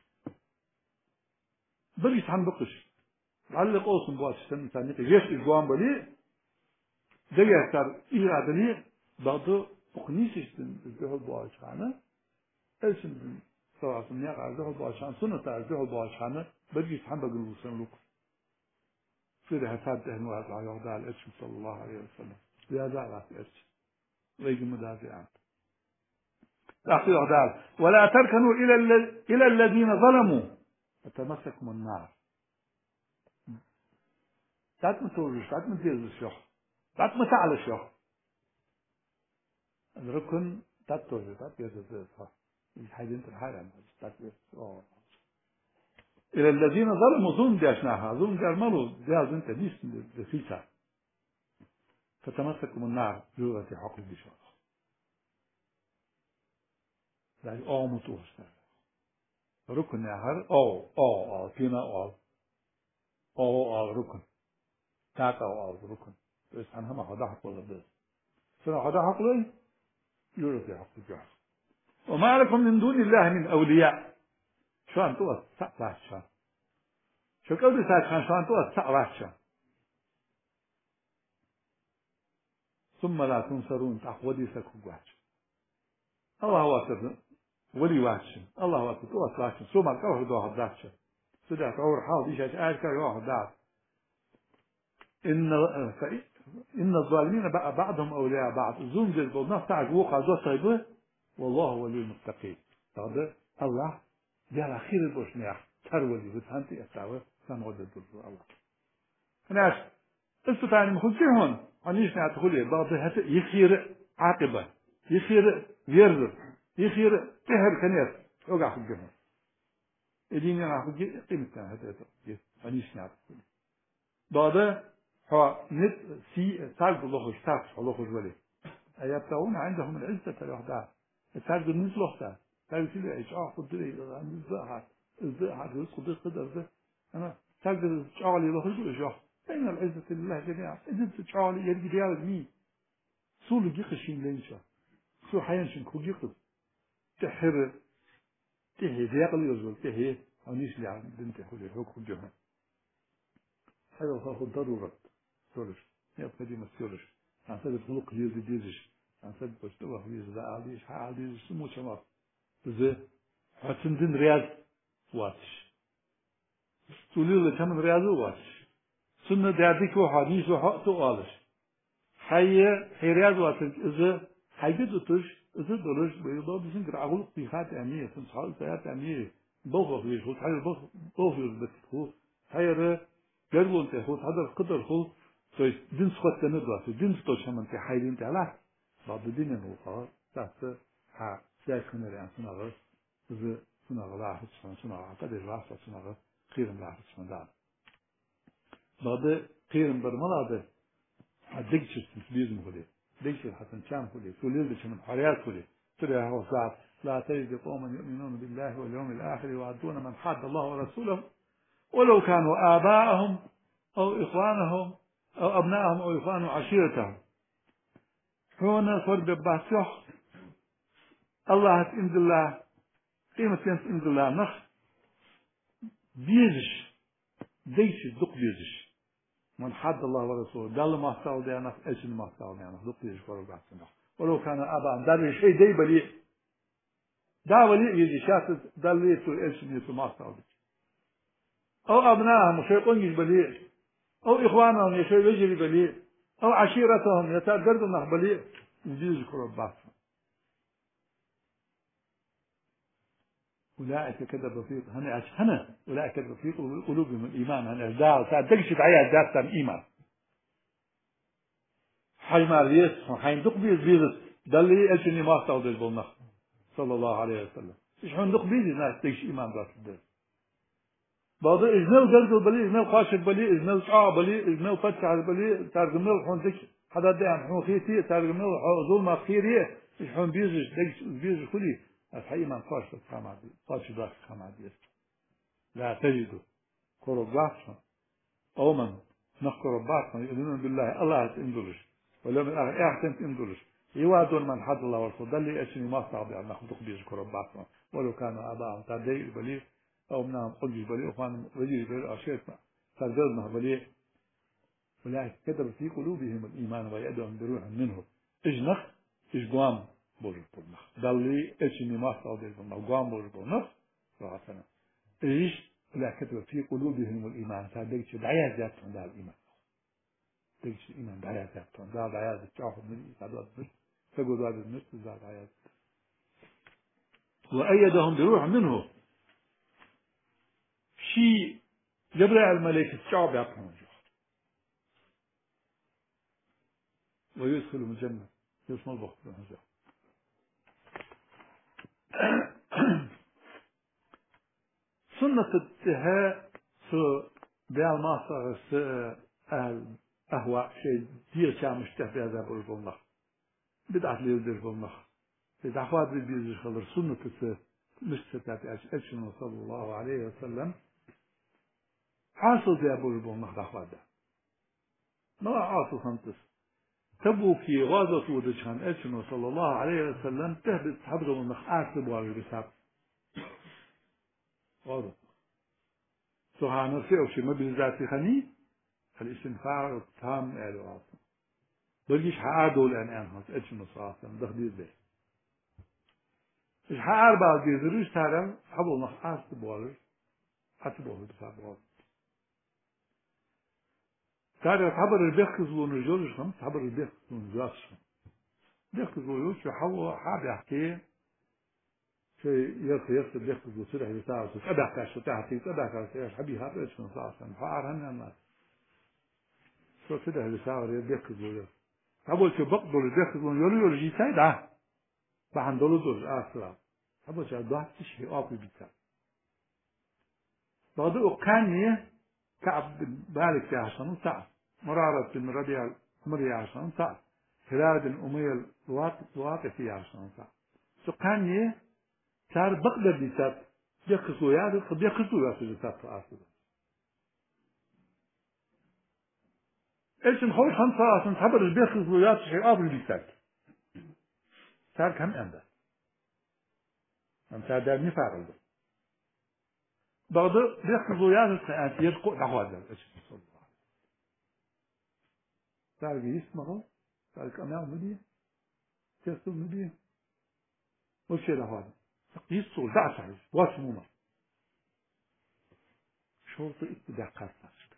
بلقي حنبقش علق قوسم بواش سن ثاني جيش الجوان بلي ده يحتار إيه عدلي بعضه بقنيش ده الجوار عشانه إيش صار عشان يقع ده الجوار عشان سنة ده الجوار عشانه بلقي حنبق الوسن لك في حساب أنواع العياض على الإرش صلى الله عليه وسلم يا دعوة الإرش ريج مدافعات تأخير أغدال ولا تركنوا إلى إلى الذين ظلموا فتمسكم النار تعت متورش تعت متيز الشيخ تعت متعل الشيخ الركن تعت تورش تعت يز الزيطة الحاجة انت الحالة تعت يز إلى الذين ظلموا ظلم داشناها ظلم دارملوا دياز انت ديس دسيسة فتمسكم النار جوة حق البشر يعني أو متوش ركن نهر أو أو أو فينا أو أو أو ركن تاتا أو ركن بس أنا ما هذا حق ولا بس سنا هذا حق لي جوة حق البشر وما لكم من دون الله من أولياء شو أنتوا سألاشا شو قبل سألاشا شو أنتوا سألاشا ثم لا تنصرون تأخذي سكوباتش الله واسف ولي واتش الله واسف تو واتش سو ما كره دو هداتش سدا تور حال دي شاش اش كره هدات ان ان الظالمين بعضهم اولياء بعض زوم جل نفس تاع وقع ذو طيبه والله ولي المتقين هذا الله جال خير البوشنيا ترولي بتانتي استاوى سنود الدور الله ناس استطاعني مخزيهم عنيش نعتقولي بعض هت يخير عاقبة يخير ويرد يخير تهر كنير وقع خجهم إدين أنا خجي قيمة هذا عنيش نعتقولي بعض هو نت سي سالب الله اشتاق الله خجولي أيبتغون عندهم العزة الوحدة سالب الناس لوحدة سالب كل إيش آه خدري الزهر الزهر رزق ده قدر ده أنا سالب الشعالي الله خجولي بين العزة لله جميعا إذا تشعالي يرجع ديال مين سول جيقشين لينشا سو حينشن كو جيقش تحر تهي ديال يزول تهي عنيش لي عن بنت حولي هو كجها هذا هو ضرورة سولش يبقى دي مسولش عن سبب خلق يزيد يزيش عن سبب بشتوه يزيد عاديش عاديش سمو شمار زي حتندن رياض واتش سولي اللي كمان رياض واتش سنة داديك وحديث وحق تقالش حي حيرياض واتن إذا حيجد وتش إذا دلش بيضا بسن كرعقول قيخات أمية تنصحال سيات أمية بوخ فيش خود حي بوخ بوخ يزبط حيرا جربون تخود هذا القدر خود سوي دين سخط تندوا سوي دين ستوش هم أنت حيلين تعلا بعض الدين الوقار تحت ها سياج خنر يعني سنغر إذا سنغر لا أحد سنغر سنغر قدر لا أحد سنغر خير لا أحد سنغر بعد قيرن برملاده ديكشر بيزم خلي ديكشر حسن شام خلي سوليل بشمن حريات خلي ترى هو ساعة لا تجد قوما يؤمنون بالله واليوم الآخر يوعدون من حاد الله ورسوله ولو كانوا آباءهم أو إخوانهم أو أبنائهم أو إخوانهم عشيرتهم هنا صار بباسيح الله عند الله قيمة عند الله نخ بيزش ديش دق بيزش من حد الله ورسوله دل ما استوى ده نخ إيش ما استوى ده نخ دق بيزش فرق بعضنا ولو كان أبا دار شيء دي بلي دا ولي يجي شاف دل يسوع إيش يسوع ما استوى أو أبنائهم شيء قنيش بلي أو إخوانهم يشيء يجري بلي أو عشيرتهم يتقدروا نخ بلي بيزش فرق بعضنا أولئك كذب في هنا هنا أولئك كذب في قلوبهم الإيمان هنا داع ساعد تكشف عيا ذات تام إيمان حي ما ريس حين دق بيز بيز دلي أجني ما استودع بالنخ صلى الله عليه وسلم إيش حين دق بيز الناس تكش إيمان ذات الدين بعض إجمال درجة بلي إجمال قاشق بلي إجمال شعب بلي إجمال فتح بلي ترجمل حين دك حدا ده حين خيتي ترجمل ظلم خيرية إيش حين بيز دك بيز خلي الحقيقة من قاش الكلام قاش ذاك الكلام لا تجد قرباتهم أو من نذكر بعضهم يؤمنون بالله الله تندلش ولا من أحسن تندلش يوادون من حد الله ورسوله دلي أشني ما صعب يعني ناخذ بيج قرباتهم ولو كانوا آباءهم تدعي بلي أو منهم قلبي بلي أخوان رجل بلي أشياء ترددنا بلي أولئك كتب في قلوبهم الإيمان ويأدهم بروح منه إجنخ إجقام بوجه بالنخ دلي أشني ما صعب بالنخ قام بوجه بالنخ رأسنا إيش لا كتب في قلوبهم الإيمان تدعي دعيات ذاتهم ده الإيمان دعيات الإيمان دعيات ذاتهم ده دعيات الشعب من إيمان تقول هذا النص ذات دعيات وأيدهم بروح منه شيء جبريل الملائكة الشعب يعطهم ويدخلهم الجنة يسمى البخت سنة التهاء سو بيال ماصر أهل أهواء شيء دير كان مشتهى بهذا برج الله بدعت لي برج الله بدعت فاضي بيزش خلر سنة التهاء مشتهى أشهر صلى الله عليه وسلم حاصل يا برج الله دعوة ما حاصل خمسة تبوكي غازة ودشان أشهر صلى الله عليه وسلم تهبط حبض من أعصب وارجساب غازة سبحان الله شيء ما بالذات خني الاستنفاع التام إلى راسه بلجيش حقادوا الآن أنهم أجمل صراحة دخدير به إيش حقار بعض يزروش ترى حبوا نخاص بوالر حتبوه بسابوه ترى حبر البيخز ونجورش خمس حبر البيخز ونجورش بيخز ويوش يحوى حاب يحكي شيء يرخي يرخي بيخز وسرح يساعد أبع كاش وتحتي أبع كاش حبي هذا إيش من صراحة فعار هنا الناس شو كده اللي ساعر يبيخز ويرخي أول شيء بقدر البيخز ونجورش يرجي سايدة بعد دولة دولة آخرة أول شيء ضاعت شيء أقوى بيتا بعد أقانية كعب بن مالك عشان ساعة مرارة بن ربيع مري عشان ساعة هلال بن أمية الواقفي عشان ساعة سقانية صار بقدر بيتا بيخزوا يعني قد بيخزوا يا سيدي ساعة آخرة إيش نخوش خمسة عشان حبر البيخزوا يا شيء أقوى بيتا صار كم أنت أنت هذا نفاق ده بعض بيأخذوا يعني ساعات يرقوا دعوة إيش صلى الله صار بيسمعوا صار كمان مدي تسمع مدي وش دعوة يسول دعسة واسمونا شرط اتداقات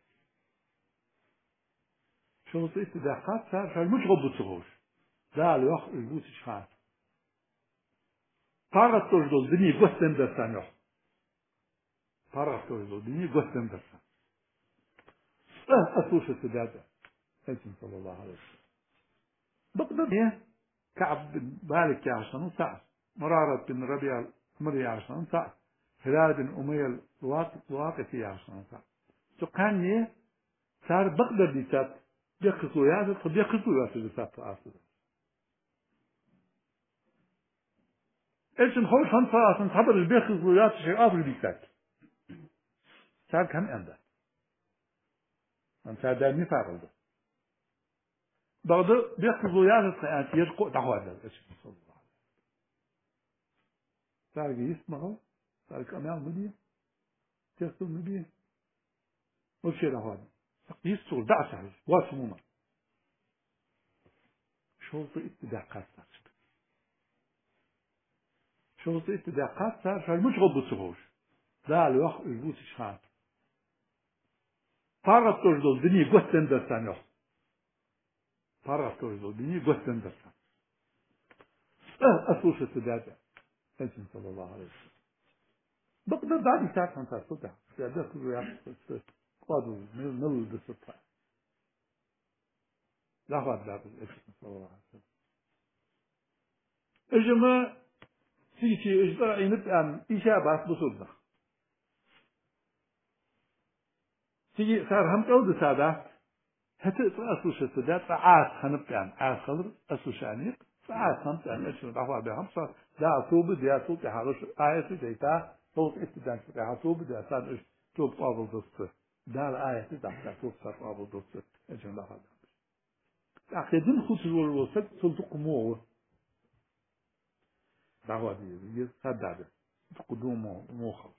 شرط اتداقات صار فمش غبط صغوش لا الوقت البوت شخص طارت تجدل دني قسم دستان يوم طارت تجدل دني قسم دستان اه أسوش السدادة أجن صلى الله عليه وسلم بقدر هي كعب بن مالك عشان ساعة مرارة بن ربيع مري عشان ساعة هلال بن أمية الواقفي عشان ساعة سقانية صار بقدر ديسات بيقصوا يا طب بيقصوا يا سلسات أصلا إيش نخوش هم صار أصلا خبر البيقصوا يا شيء أفضل ديسات صار كم عنده من صار ده مفعول ده بعد بيقصوا يا سلسات يرقوا دعوة إيش صلى الله عليه صار يسمعه صار كمان مدير تيسو مدير وشي دعوة يسول دعسه واسمونه شو في ابتداء قصة شو في ابتداء قصة شو مش غض سهوش لا الوقت البوس شان فارغ ترجل دني قوتن درسان يوم فارغ ترجل دني قوتن درسان اه أسوش ابتداء أنسان صلى الله عليه وسلم بقدر بعد ساعة عن تاسوتها سيادة كل يوم قادوا من نل بسطها لا بعد بعد أنسان صلى الله عليه وسلم إجماع سيتي إجبار عينت أم إشابة بصدق تيجي صار هم قود سادة هت أسوش السادة فعاس هنبتعن عاس خضر أسوش عنيق فعاس هنبتعن إيش نتعوى بهم صار لا صوب ديا صوب تحرش آية ديتا صوت استدان تحرش صوب ديا صار إيش صوب قابل دستة ده الآية تحت صوب صار قابل دستة إيش نتعوى أخذين خصوص الوسط صدق موه دعوة دي يصدق قدوم موخر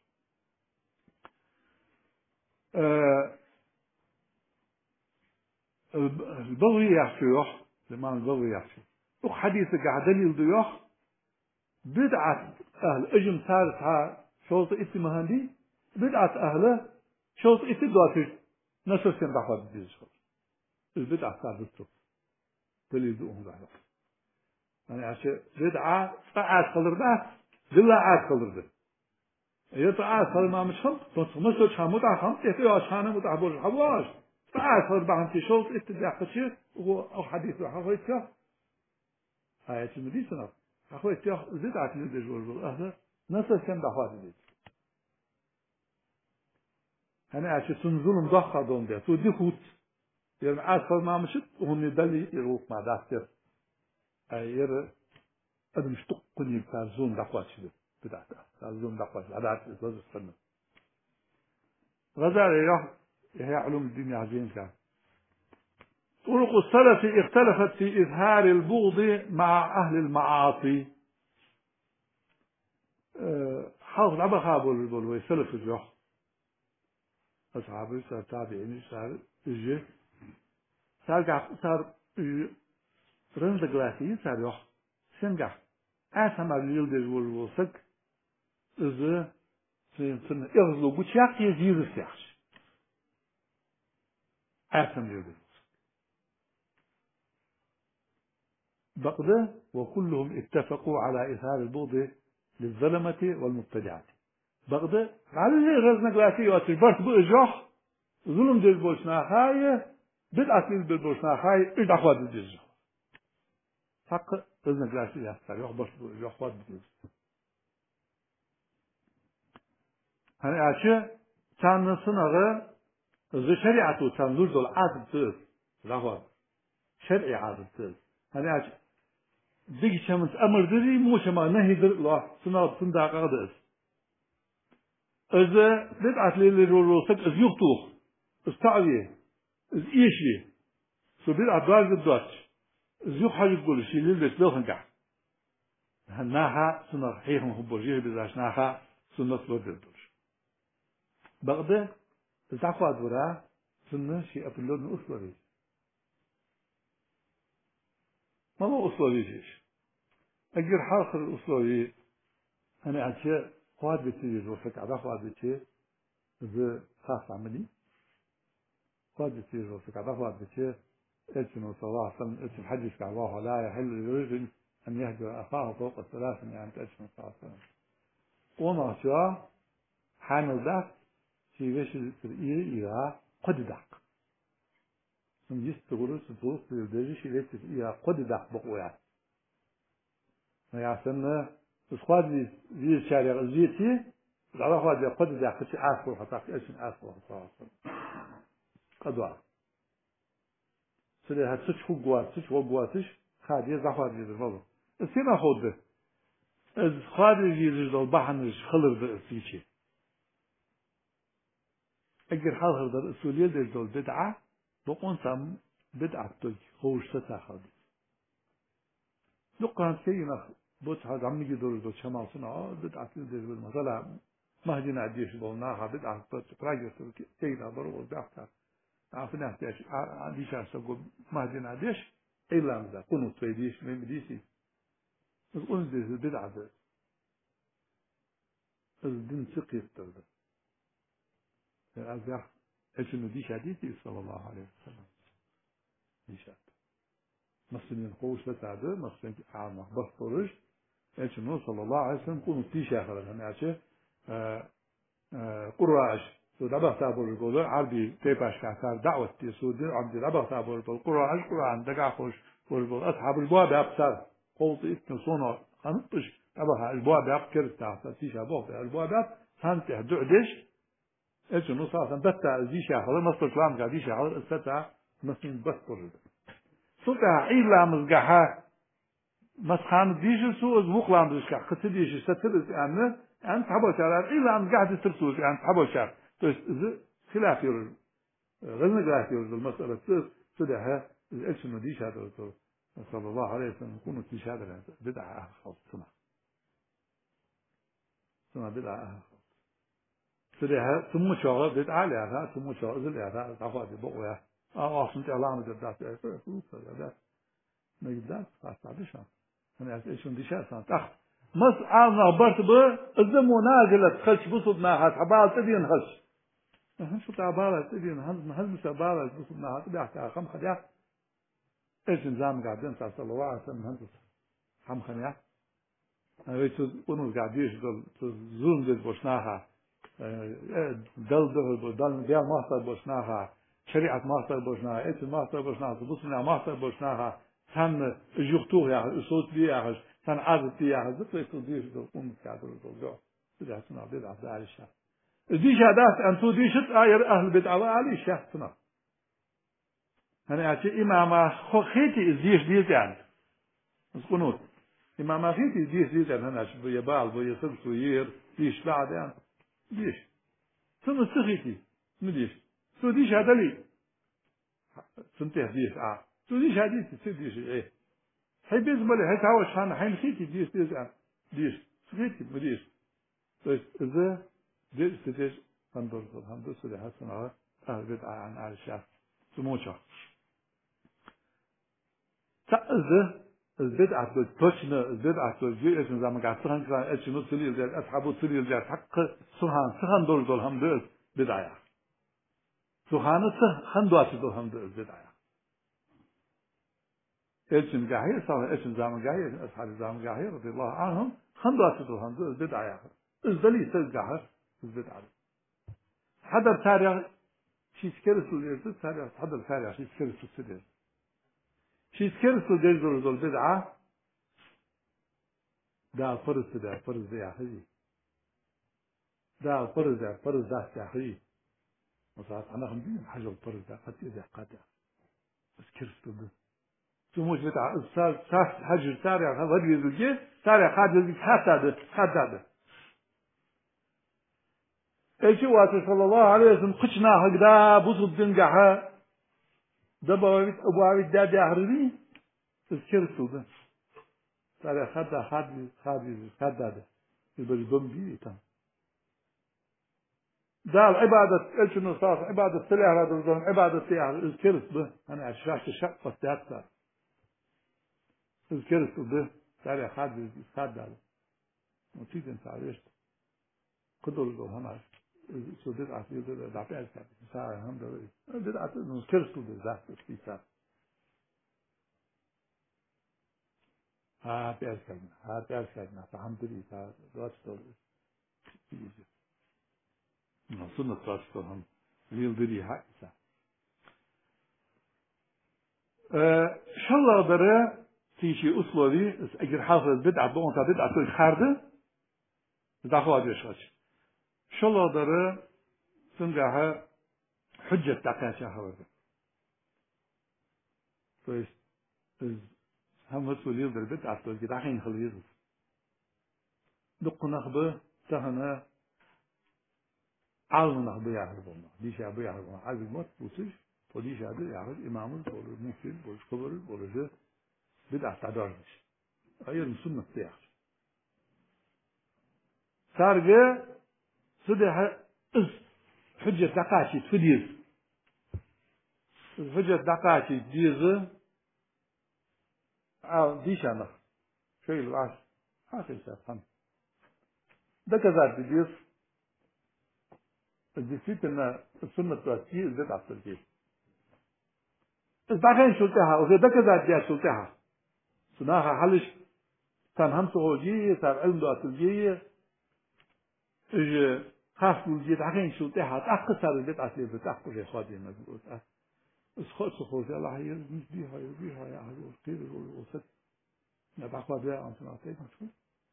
البغي يحشيوح لما البغي يحشي وحديث قاعدين يلضيوح بدعة أهل أجم ثالثها شوط اسمها دي بدعة أهله شوط اسم دواتي نصر سين دعوة دي البدعة ثالثة تليدوهم دعوة يعني عشان بدعة فعاد خلر ده دلا عاد خلر ده يطعاد خلر ما مش خلط بس مش شام متع خلط يتيو عشان متع بوج حواش فعاد خلر بعد في شوط اتجاه كشير وهو حديث وحويته هاي المدي سنة حويته بدعة الدجول أهله نصر كان دعوة دي أنا عشان سنزول مضخة دون ده تودي خوت يعني عاد خلر ما مشت وهم يدلي يروح مع دكتور أير هذا مش تقني بتاع زوم دعوات شده بتاعته بتاع زوم دعوات عادات إزاز السنة غزال يروح هي علوم الدين عزيز كان طرق السلف اختلفت في إظهار البغض مع أهل المعاصي أه حافظ عبا خابل البلوي سلف الجوح أصحابي صار تابعيني صار إجي صار صار رنز جلاسي صار يوح سنجح أسمع اليلدز والوسق إذا سن إغلو بتشاق يزيد السياش أسمع اليلدز بقدة وكلهم اتفقوا على إظهار البغض للظلمة والمبتدعات بقدة على اللي غزنا قلاتي واتجبرت بإجراح ظلم دير بوشنا خاية بدعة دير بوشنا خاية إجد أخوات دير حق غزنا قلاتي يحصل يخبرت بإجراح أخوات دير hani açı tanrısına zı şeriatı tanrı dol adıdır. Rahva. Şer'i adıdır. Hani açı dik çamız emrdir, muşama nehidir Allah sınav sında qadır. Özü bid'atli olursak öz yoktu. Öz tabi. Öz işi. So bir adar gıdaç. Öz yok hacı gol şilil de slohan ka. Naha sınav heyhum hubburji bizaş naha sunnet lodur. بغداد التعقد ورا سنة شيء أبلون أسلوبي ما هو أسلوبي شيء أجر حاصل الأسلوبي أنا أشياء خواد بتيجي وفك على خواد بتيجي ذا خاص عملي خواد بتيجي وفك على خواد بتيجي إلتنا صلى الله عليه وسلم إلتنا حديث الله لا يحل لرجل أن يهجر أخاه فوق الثلاث يعني إلتنا صلى الله عليه وسلم وما شاء حامل ذاك في وش الإيه إيرا قد دق ثم يستغرس الظروف في الدرجة اللي إيرا قد دق بقويا ما يعسنا الخواد اللي زي الشارع زيتي على خواد قد دق شيء آخر حتى إيش آخر حتى قدوا سده هتسش هو قواتش هو قواتش خادية زخوات جيد والله السيما خود به از خادي جيد دول بحنش خلر بسيشي اگر حال هذا السولية دول بدعة بقون سام بدعة تلك خوش تتاخد لقان كينا بوت هذا عم نجي دور دول شمال صنع بدعة دول مثلا ما هجينا عديش بولناها بدعة تراجع كينا برو بدعة عارفين احتاج عنديش أسوق ما هجينا عديش إلا ماذا كونوا تريديش من بديسي الأنس دي بدعة ده الدين سقي التوبة الأزياء إيش إنه ديش حديثي صلى الله عليه وسلم ديش مسلمين قوس لتعده مسلمين عام بخطرش إيش إنه صلى الله عليه وسلم كونوا تيش آخر هم يعشى قراش سود أبغى تابور الجودة عربي تباش كعثار دعوة تسود عبد أبغى تابور الجودة قراش قرآن دقع خوش والجودة أصحاب البواب أبصر قوت إثنى صنع خنطش أبغى البواب أبكر تعثر تيش أبغى البواب سانت هدعدش إيش إنه صار بتة ديش آخر مصر كلام قاعد ديش آخر استتع مسلمين بخطر سوتها إلا مزجحة مسخان ديش سوء مقلام ديشكا خطديش ستلس يعني أنت حبوا شار إلا أن قاعد ترسوس يعني حبوا شار بس إذا خلاف يور غير خلاف يور المسألة سدها إيش إنه ديش هذا صلى الله عليه وسلم يكونوا ديش هذا بدعة خالص سنة سنة بدعة سدها ثم شغل بدعة لها ثم شغل لها تعقد بقوة آه أصلا تعلم جدات هذا ما يقدر خلاص عادشان أنا إيش من ديشان تأخذ مس عنا برت به الزمونا قلت خش بصدنا هات حبال تبين خش هم شو تعبالة تبين هم هم مسبالة بصدنا هات بيحكي خم خديع إيش نظام قاعدين صلى الله عليه وسلم هم خم خديع أنا بيت ونو قاعديش دل زون دل بوشناها دل دل دل دل ماستر بوشناها شريعة ماستر بوشناها إيش ماستر بوشناها بصنا ماستر بوشناها كان جوختور يا صوت لي يا كان عادت لي يا زت يصديش دول قوم كادر دول جو بدها سنة بدها على الشاه دي شهادات أنتو دي شت آير أهل بدعة على الشاه سنة أنا أشي إمام خيتي زيش ديت يعني مسكونوت إمام خيتي زيش ديت يعني أنا أشي بيبال بيصب سوير ديش بعد يعني ديش ثم سخيتي مديش سو ديش هذا لي سنتيه ديش آه سو ديش هذه تسديش إيه هاي بيزمله هاي تعوش هان حين خيتي ديش ديش آه ديش سخيتي مديش بس إذا ديش تديش هندور هندور سوري حسن على أهل بدعة عن أهل الشعب سموشة تأذى البدعة بالتوشنا البدعة بالجيء اسم زمان قاعد سهن كان إيش نصلي الجال أصحابه تصلي الجال حق سهان سهان دول دول هم دول بدعة سهان سه خندوات دول هم دول بدعة إيش نجاهير صار إيش زمان جاهير أصحاب زمان جاهير رضي الله عنهم خندوات دول هم دول بدعة الزلي سجاهر البدعة حضر تاريخ شيء كرس الإرث تاريخ حضر تاريخ شيء كرس السدير شيء كرس الدجل دول بدعة ده فرز ده فرز ده أخي ده فرز ده فرز ده أخي وصارت أنا هم بين حاجة الفرز ده قد إذا قطع بس كرس ده سموش بدعة صار صار حجر تاريخ هذا يزوجه تاريخ هذا اللي حتى ده حتى ده ايش واسه صلى الله عليه وسلم قشنا هكذا بصد دنجها دبا ابو عبد داد يحرري تذكر سودا ترى خد خد خد خد هذا يبقى بمبي تام ده العبادة ايش النصاص عبادة سلاح هذا الزمن عبادة سلاح الكرس به انا اشرح الشق فتاتا الكرس به ترى خد خد هذا وتيجي انت عرفت كدول دول هم سو بدعة يقول ده بعد كده ساعة هم ده بدعة نذكر سو ده في ساعة ها بيرس كنا ها بيرس كنا فهمت لي ساعة دوت دول ما سنة دوت دول هم ليل دري هاي ساعة إن شاء الله برا في شيء أصولي أجر حافظ بدعة بقول تا بدعة كل خارده ده خواهد يشوش إن شاء الله برا سنجاها حجة تقاشا هذا تو ist هم مسؤولية دربت عطل كده حين خليز دق نخبة تهنا عالم نخبة يعرفونه ديش عبي يعرفونه عايز موت بوسش وديش عبي يعرف إمامه بقول مفيد بقول خبر بقول جه بدع تعدارش أيه السنة تيار سارجة صدق حجة دقاشي تفديز حجة دقاشي ديز آه ديش أنا شيء العاش آخر شيء فهم ده كذا ديز الديسيت إن السنة تأتي زد على التركيب دقين شلتها وزي ده كذا ديا شلتها سناها حلش كان هم سعودية صار علم ده تركية إج خاف من جد دقين شلتها تأخذ صار زد على التركيب تأخذ في خادم مزبوط بس خد سخوز الله هي مش بيها بيها يا أهل الخير والوسط نبقى بيها عن سنتين مشكلة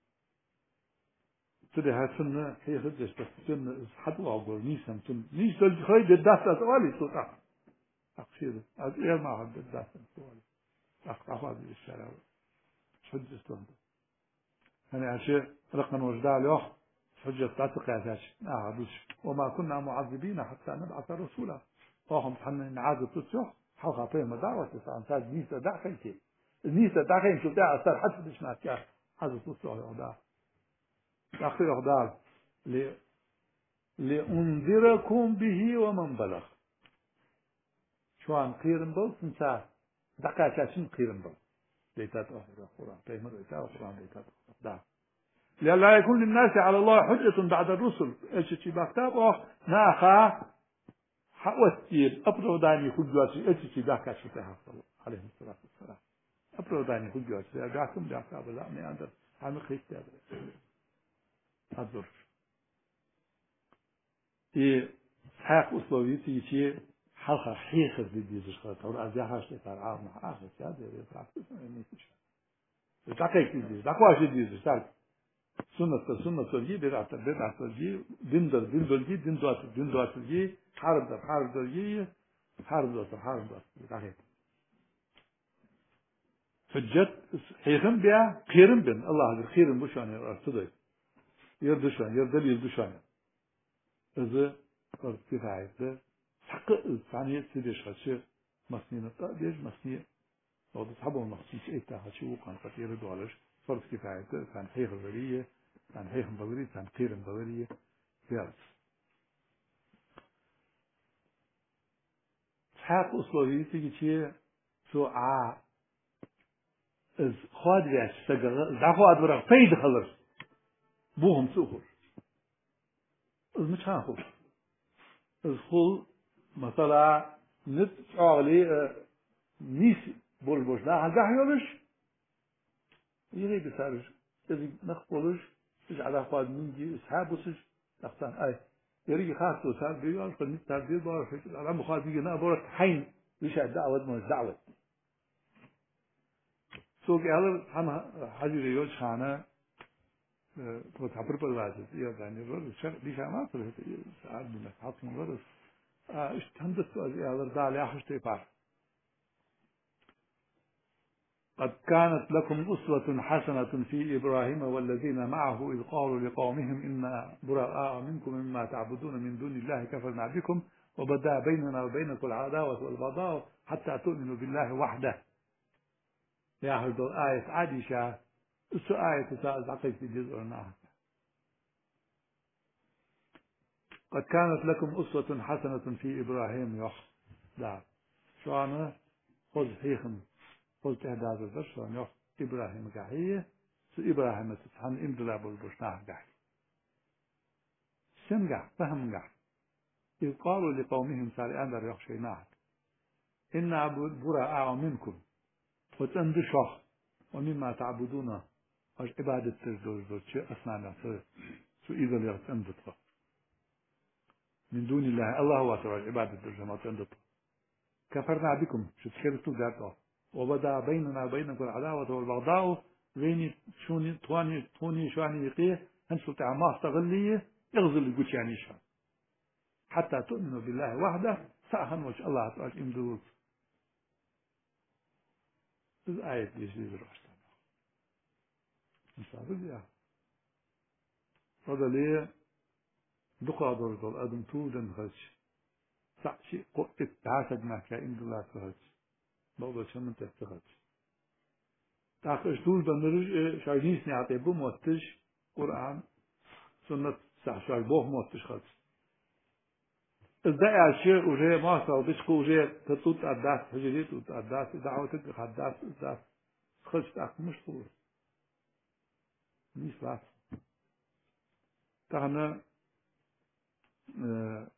تدي هاي سنة هي خدش بس سنة حد وعقول نيسم سنة نيس الخير الدافع سؤالي سؤال أخشيده از إيه ما عند الدافع سؤالي أخطأ هذه الشارع حجة سنة أنا عشان رقم وجدال يوح حجة تعتقد عاش أعدوش وما كنا معذبين حتى نبعث رسولا وهم حنا نعاد تصيح حلقة في مدار تسعة ساد نيسة داخل كي النيسة داخل شو ده أثر حتى مش ماتيا هذا تصيح يهدا داخل يهدا ل لأنذركم به ومن بلغ شو عن قيرن بول تنسى دقة شاشين قيرن بول ليتات أخرى القرآن تيمر ليتات القرآن ليتات ده لألا يكون للناس على الله حجة بعد الرسل إيش تشي بكتاب ناخا حوستير أبرو داني حجواتي إيش ذاك شتاها عليه الصلاة والسلام أبرو داني حجواتي ذاكم ذاك أبدا ما عندك عم خيست هذا إيه حق أسلوبيتي شيء حلقة حيخ بدي زشخة تقول أزياء هاشتي تعرف مع آخر شيء هذا يطلع إني كش ذاك يجي ذاك واحد يجي ذاك سنة سنة سلجي بدعة بدعة سلجي دين در دين دلجي دين دوات دين دوات سلجي حارب در حارب دلجي حارب دوات حارب دوات ذاك حجت حيخم بيا خيرم بين الله هذا خيرم بشان يرتضي يردشان يردل يردشان إذا قرب كفاية ده حق ثانية سيدش هالشيء مسنين التأديج مسنين لو تصحبوا المخصوص إيه تهالشيء وكان كثير دولار فرض كفاية ده كان حيخ البرية كان حيخ البرية كان خير البرية فيرس حق أصله تيجي شيء سو ع إذ خاد ياش سجل ده خاد برا فيد خلص بوهم سوخر إذ مش هاخد إذ خل مثلا نت عليه نيس بول بوش لا هجاه يولش يجي بسارج إذا نخبرش إيش على خاد من جي أصحاب وسج تختار أي يريجي خاص وسار بيقول فنيت تبديل بار في على مخاطب يجي نابورة حين ليش الدعوة ما الدعوة سوق هذا هم حاجة يقول شانه تو تعبر بالواجب يعني الرد شر ليش ما صار ساعات من حاط من الرد اشتهندت هذا ده على آخر تيبار قد كانت لكم أسوة حسنة في إبراهيم والذين معه إذ قالوا لقومهم إنا براء منكم مما تعبدون من دون الله كفرنا بكم وبدا بيننا وبينكم العداوة والبغضاء حتى تؤمنوا بالله وحده يا أهل آية عادشة آية تعقيد في جزء منها قد كانت لكم أسوة حسنة في إبراهيم يخ لا شو أنا خذ هيخم قلت هذا الدرس يخ إبراهيم قاعية سو إبراهيم تتحن إمدلا بالبشناه قاعي سن قاع فهم قاع إذ قالوا لقومهم ساري أندر يخشيناه إنا براء منكم وتندشخ ومما تعبدون أج عبادة تجدوز دوتشي أصنع نفسه سو إذا ليغت أندطه من دون الله الله هو تعالى عبادة تجدوز أندطه كفرنا بكم شو تخيرتوا ذاته وبدا بيننا وبينكم العداوة والبغضاء بيني شوني تواني توني شواني يقيه هنسوا تعماس تغلية يغزل يقول يعني شان حتى تؤمنوا بالله وحده سأهن وش الله تعالى إمدوز از آیت یشی درست مثلا یا هذا ليه دقا درجل أدم تودن خش سعشي قط تعاسد ما كائن دولار خش بعض شو من تستخدش تاخش طول بنرج شايفين نعطي بموتش قرآن سنة سعشاي بوه موتش خش إذا أشياء وجه ما صار بيشكو وجه تطوط أداس هجري تطوط أداس دعوتك خداس أداس خش تاخ مش طول مش بس تاخنا اه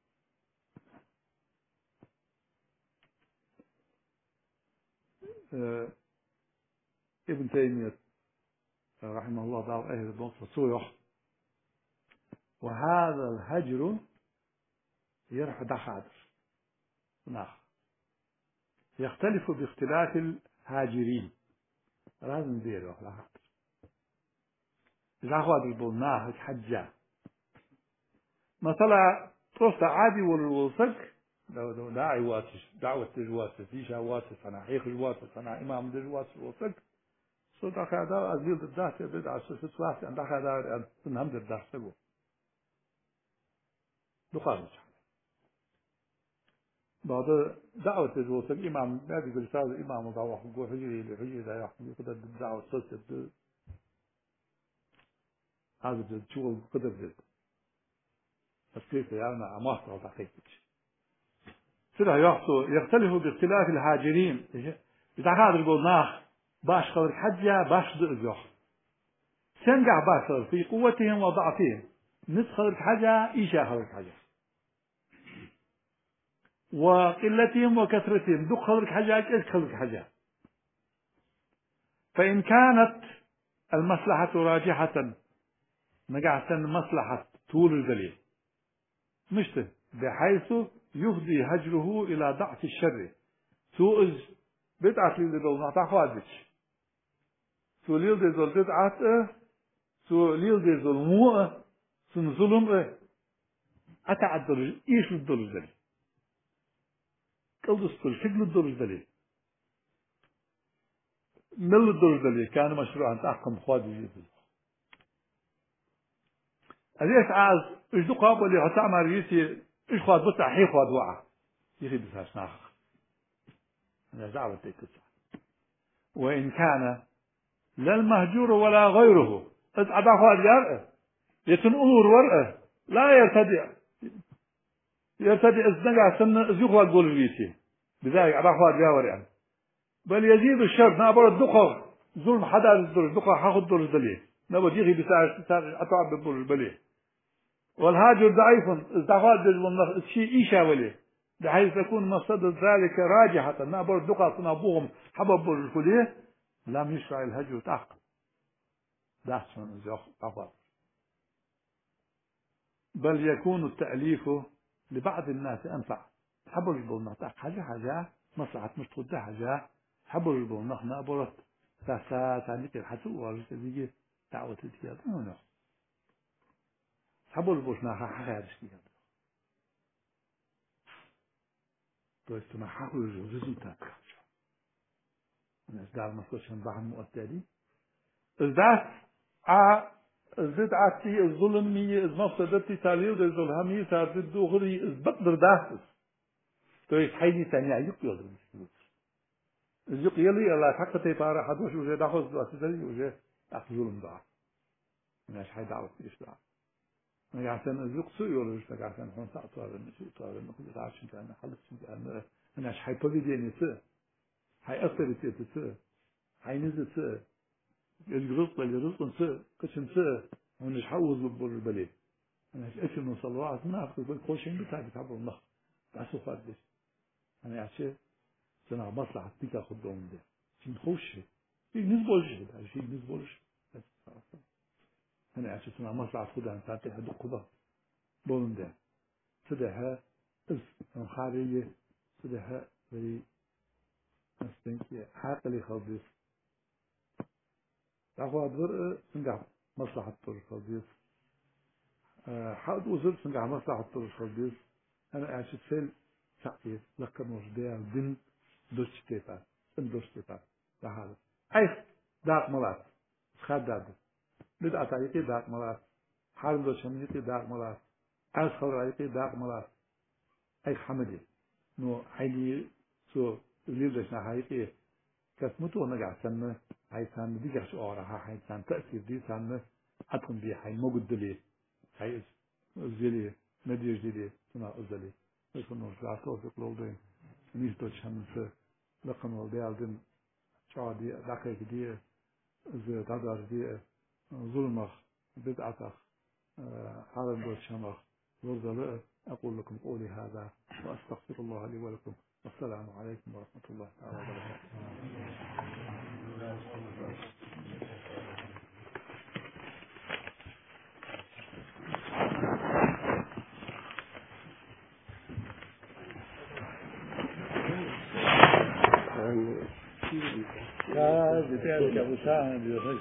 اه ابن تيمية رحمه الله دعوة أهل البنصة صويح وهذا الهجر يرح دخادر ناخ يختلف باختلاف الهاجرين لازم نديره لها إذا أخوات البناه حجة مثلا تروس عادي والوسق لو لو داعي واسش دعوة الواسس ديشا واسس أنا حيخ الواسس أنا إمام الواسس وسق صوت أخي هذا أزيل الدهس بدع سوس واسس عند أخي هذا نهم الدهس سبوا دخانش بعد دعوة الوسط الإمام ما بيقول ساز الإمام ضاوح وقول حجري لحجري لا يحكم يقدر الدعوة الصوت هذا جد شو قدر جد بس كيف يعني عماصة وتحقيقك سلا يحصل يختلف باختلاف الهاجرين إذا هذا يقول ناخ باش خلق حجة باش ضرجح سنجع باش في قوتهم وضعفهم نص خلق حاجة إيشا خلق حاجة وقلتهم وكثرتهم دق خلق حاجة إيش خلق حاجة فإن كانت المصلحة راجحة نقع سن مصلحة طول الدليل مشته بحيث يفضي هجره إلى ضعف الشر سوء بدعة للدول نعطى خادش سوء ليل دي زول بدعة سوء ليل دي ظلموه سن ظلم أتعدل إيش الدول دليل كل دستور شكل الدول دليل مل الدول دليل كان مشروعا تحكم خادش يدل أليس عاز إيش دقاب اللي هتعمل ريسي إيش خاد بتاع حي خاد وعى يخي بساس ناخ أنا دعوة تكتسع وإن كان لا المهجور ولا غيره إذ أبا خاد يرأى يتنقور ورأى لا يرتدع يرتدع إذ نقع سنة إذ يخواد قول ريسي بذلك أبا خاد يرأى بل يزيد الشر نابر الدقة ظلم حدا الدرج دقة حاخد درج دليه نابر يخي بساس أتعب بالدرج بليه والهاجر ضعيف استفاد من شيء إيشا وليه بحيث تكون مصدر ذلك راجحة نابر دقة صنابوهم حبب الكلية لم يشرع الهجر تعقل داس من الزيخ أفضل بل يكون التأليف لبعض الناس أنفع حبر البولنا تاق حاجة حاجة مصلحة مش تقول حاجة حبر البولنا نابرت ساسات عنك الحسوة والتدقية دعوة التياد نو حبول بوش ناخا حاجة كده تو است ما حاول ريزولتات الناس دار مسوشن بعض مؤتدي الذات ع الزد عتي الظلمية المفسدة تاليو ده الظلمية صارت الدغري البقدر داس تو است حيني ثانية يقيل يقيل الله حق تيبارة حدوش وجه داخل دواسدري وجه أخذ ظلم ضاع مش حي دعوة إيش ضاع عشان الزق سوء ولا مش عشان هون تعطوا النسوء طار النقود عشان كأنه خلص كأنه أنا إيش حيبغي ديني سوء حيأثر في سوء حينزل سوء الجرط الجرط سوء كشن سوء هون إيش حوز بالبلد أنا إيش إيش من صلوات ما أخذ كل كوشين بتاع بتعبر الله بس وخدش أنا عشان سنة مصلحة تيجي أخذهم ده شيء خوش شيء نزبولش ده شيء نزبولش أنا عشان سنة مصلحة خدها أنت هتحدق خدها بولن ده سدها إز خارجية سدها في مستنكية حتى اللي خلص أخوات ورقة سنجح مصلحة طور خلص حد وصل سنجح مصلحة طور خلص أنا عشان سيل سعيد لك مرجع بن دوش تيفا بن دوش تيفا هذا أي داق ملات خداد بدأ تعيقي داق ملات حال دو شميتي داق ملات أي خبر عيقي داق ملات أي حمدي نو عيني سو ليبدشنا حيقي كسمتو نجع سنة هاي سنة دي جش أورها هاي سنة تأثير دي سنة أتهم بي هاي موجود لي هاي زلي مدير زلي سنا زلي يكون نرجعته في قلوبين نيجتو شمس لقن والدين شعدي دقيق دي ز دادر دي ظلمخ بدعتخ حرم دو شمخ ورزل أقول لكم قولي هذا وأستغفر الله لي ولكم والسلام عليكم ورحمة الله تعالى وبركاته.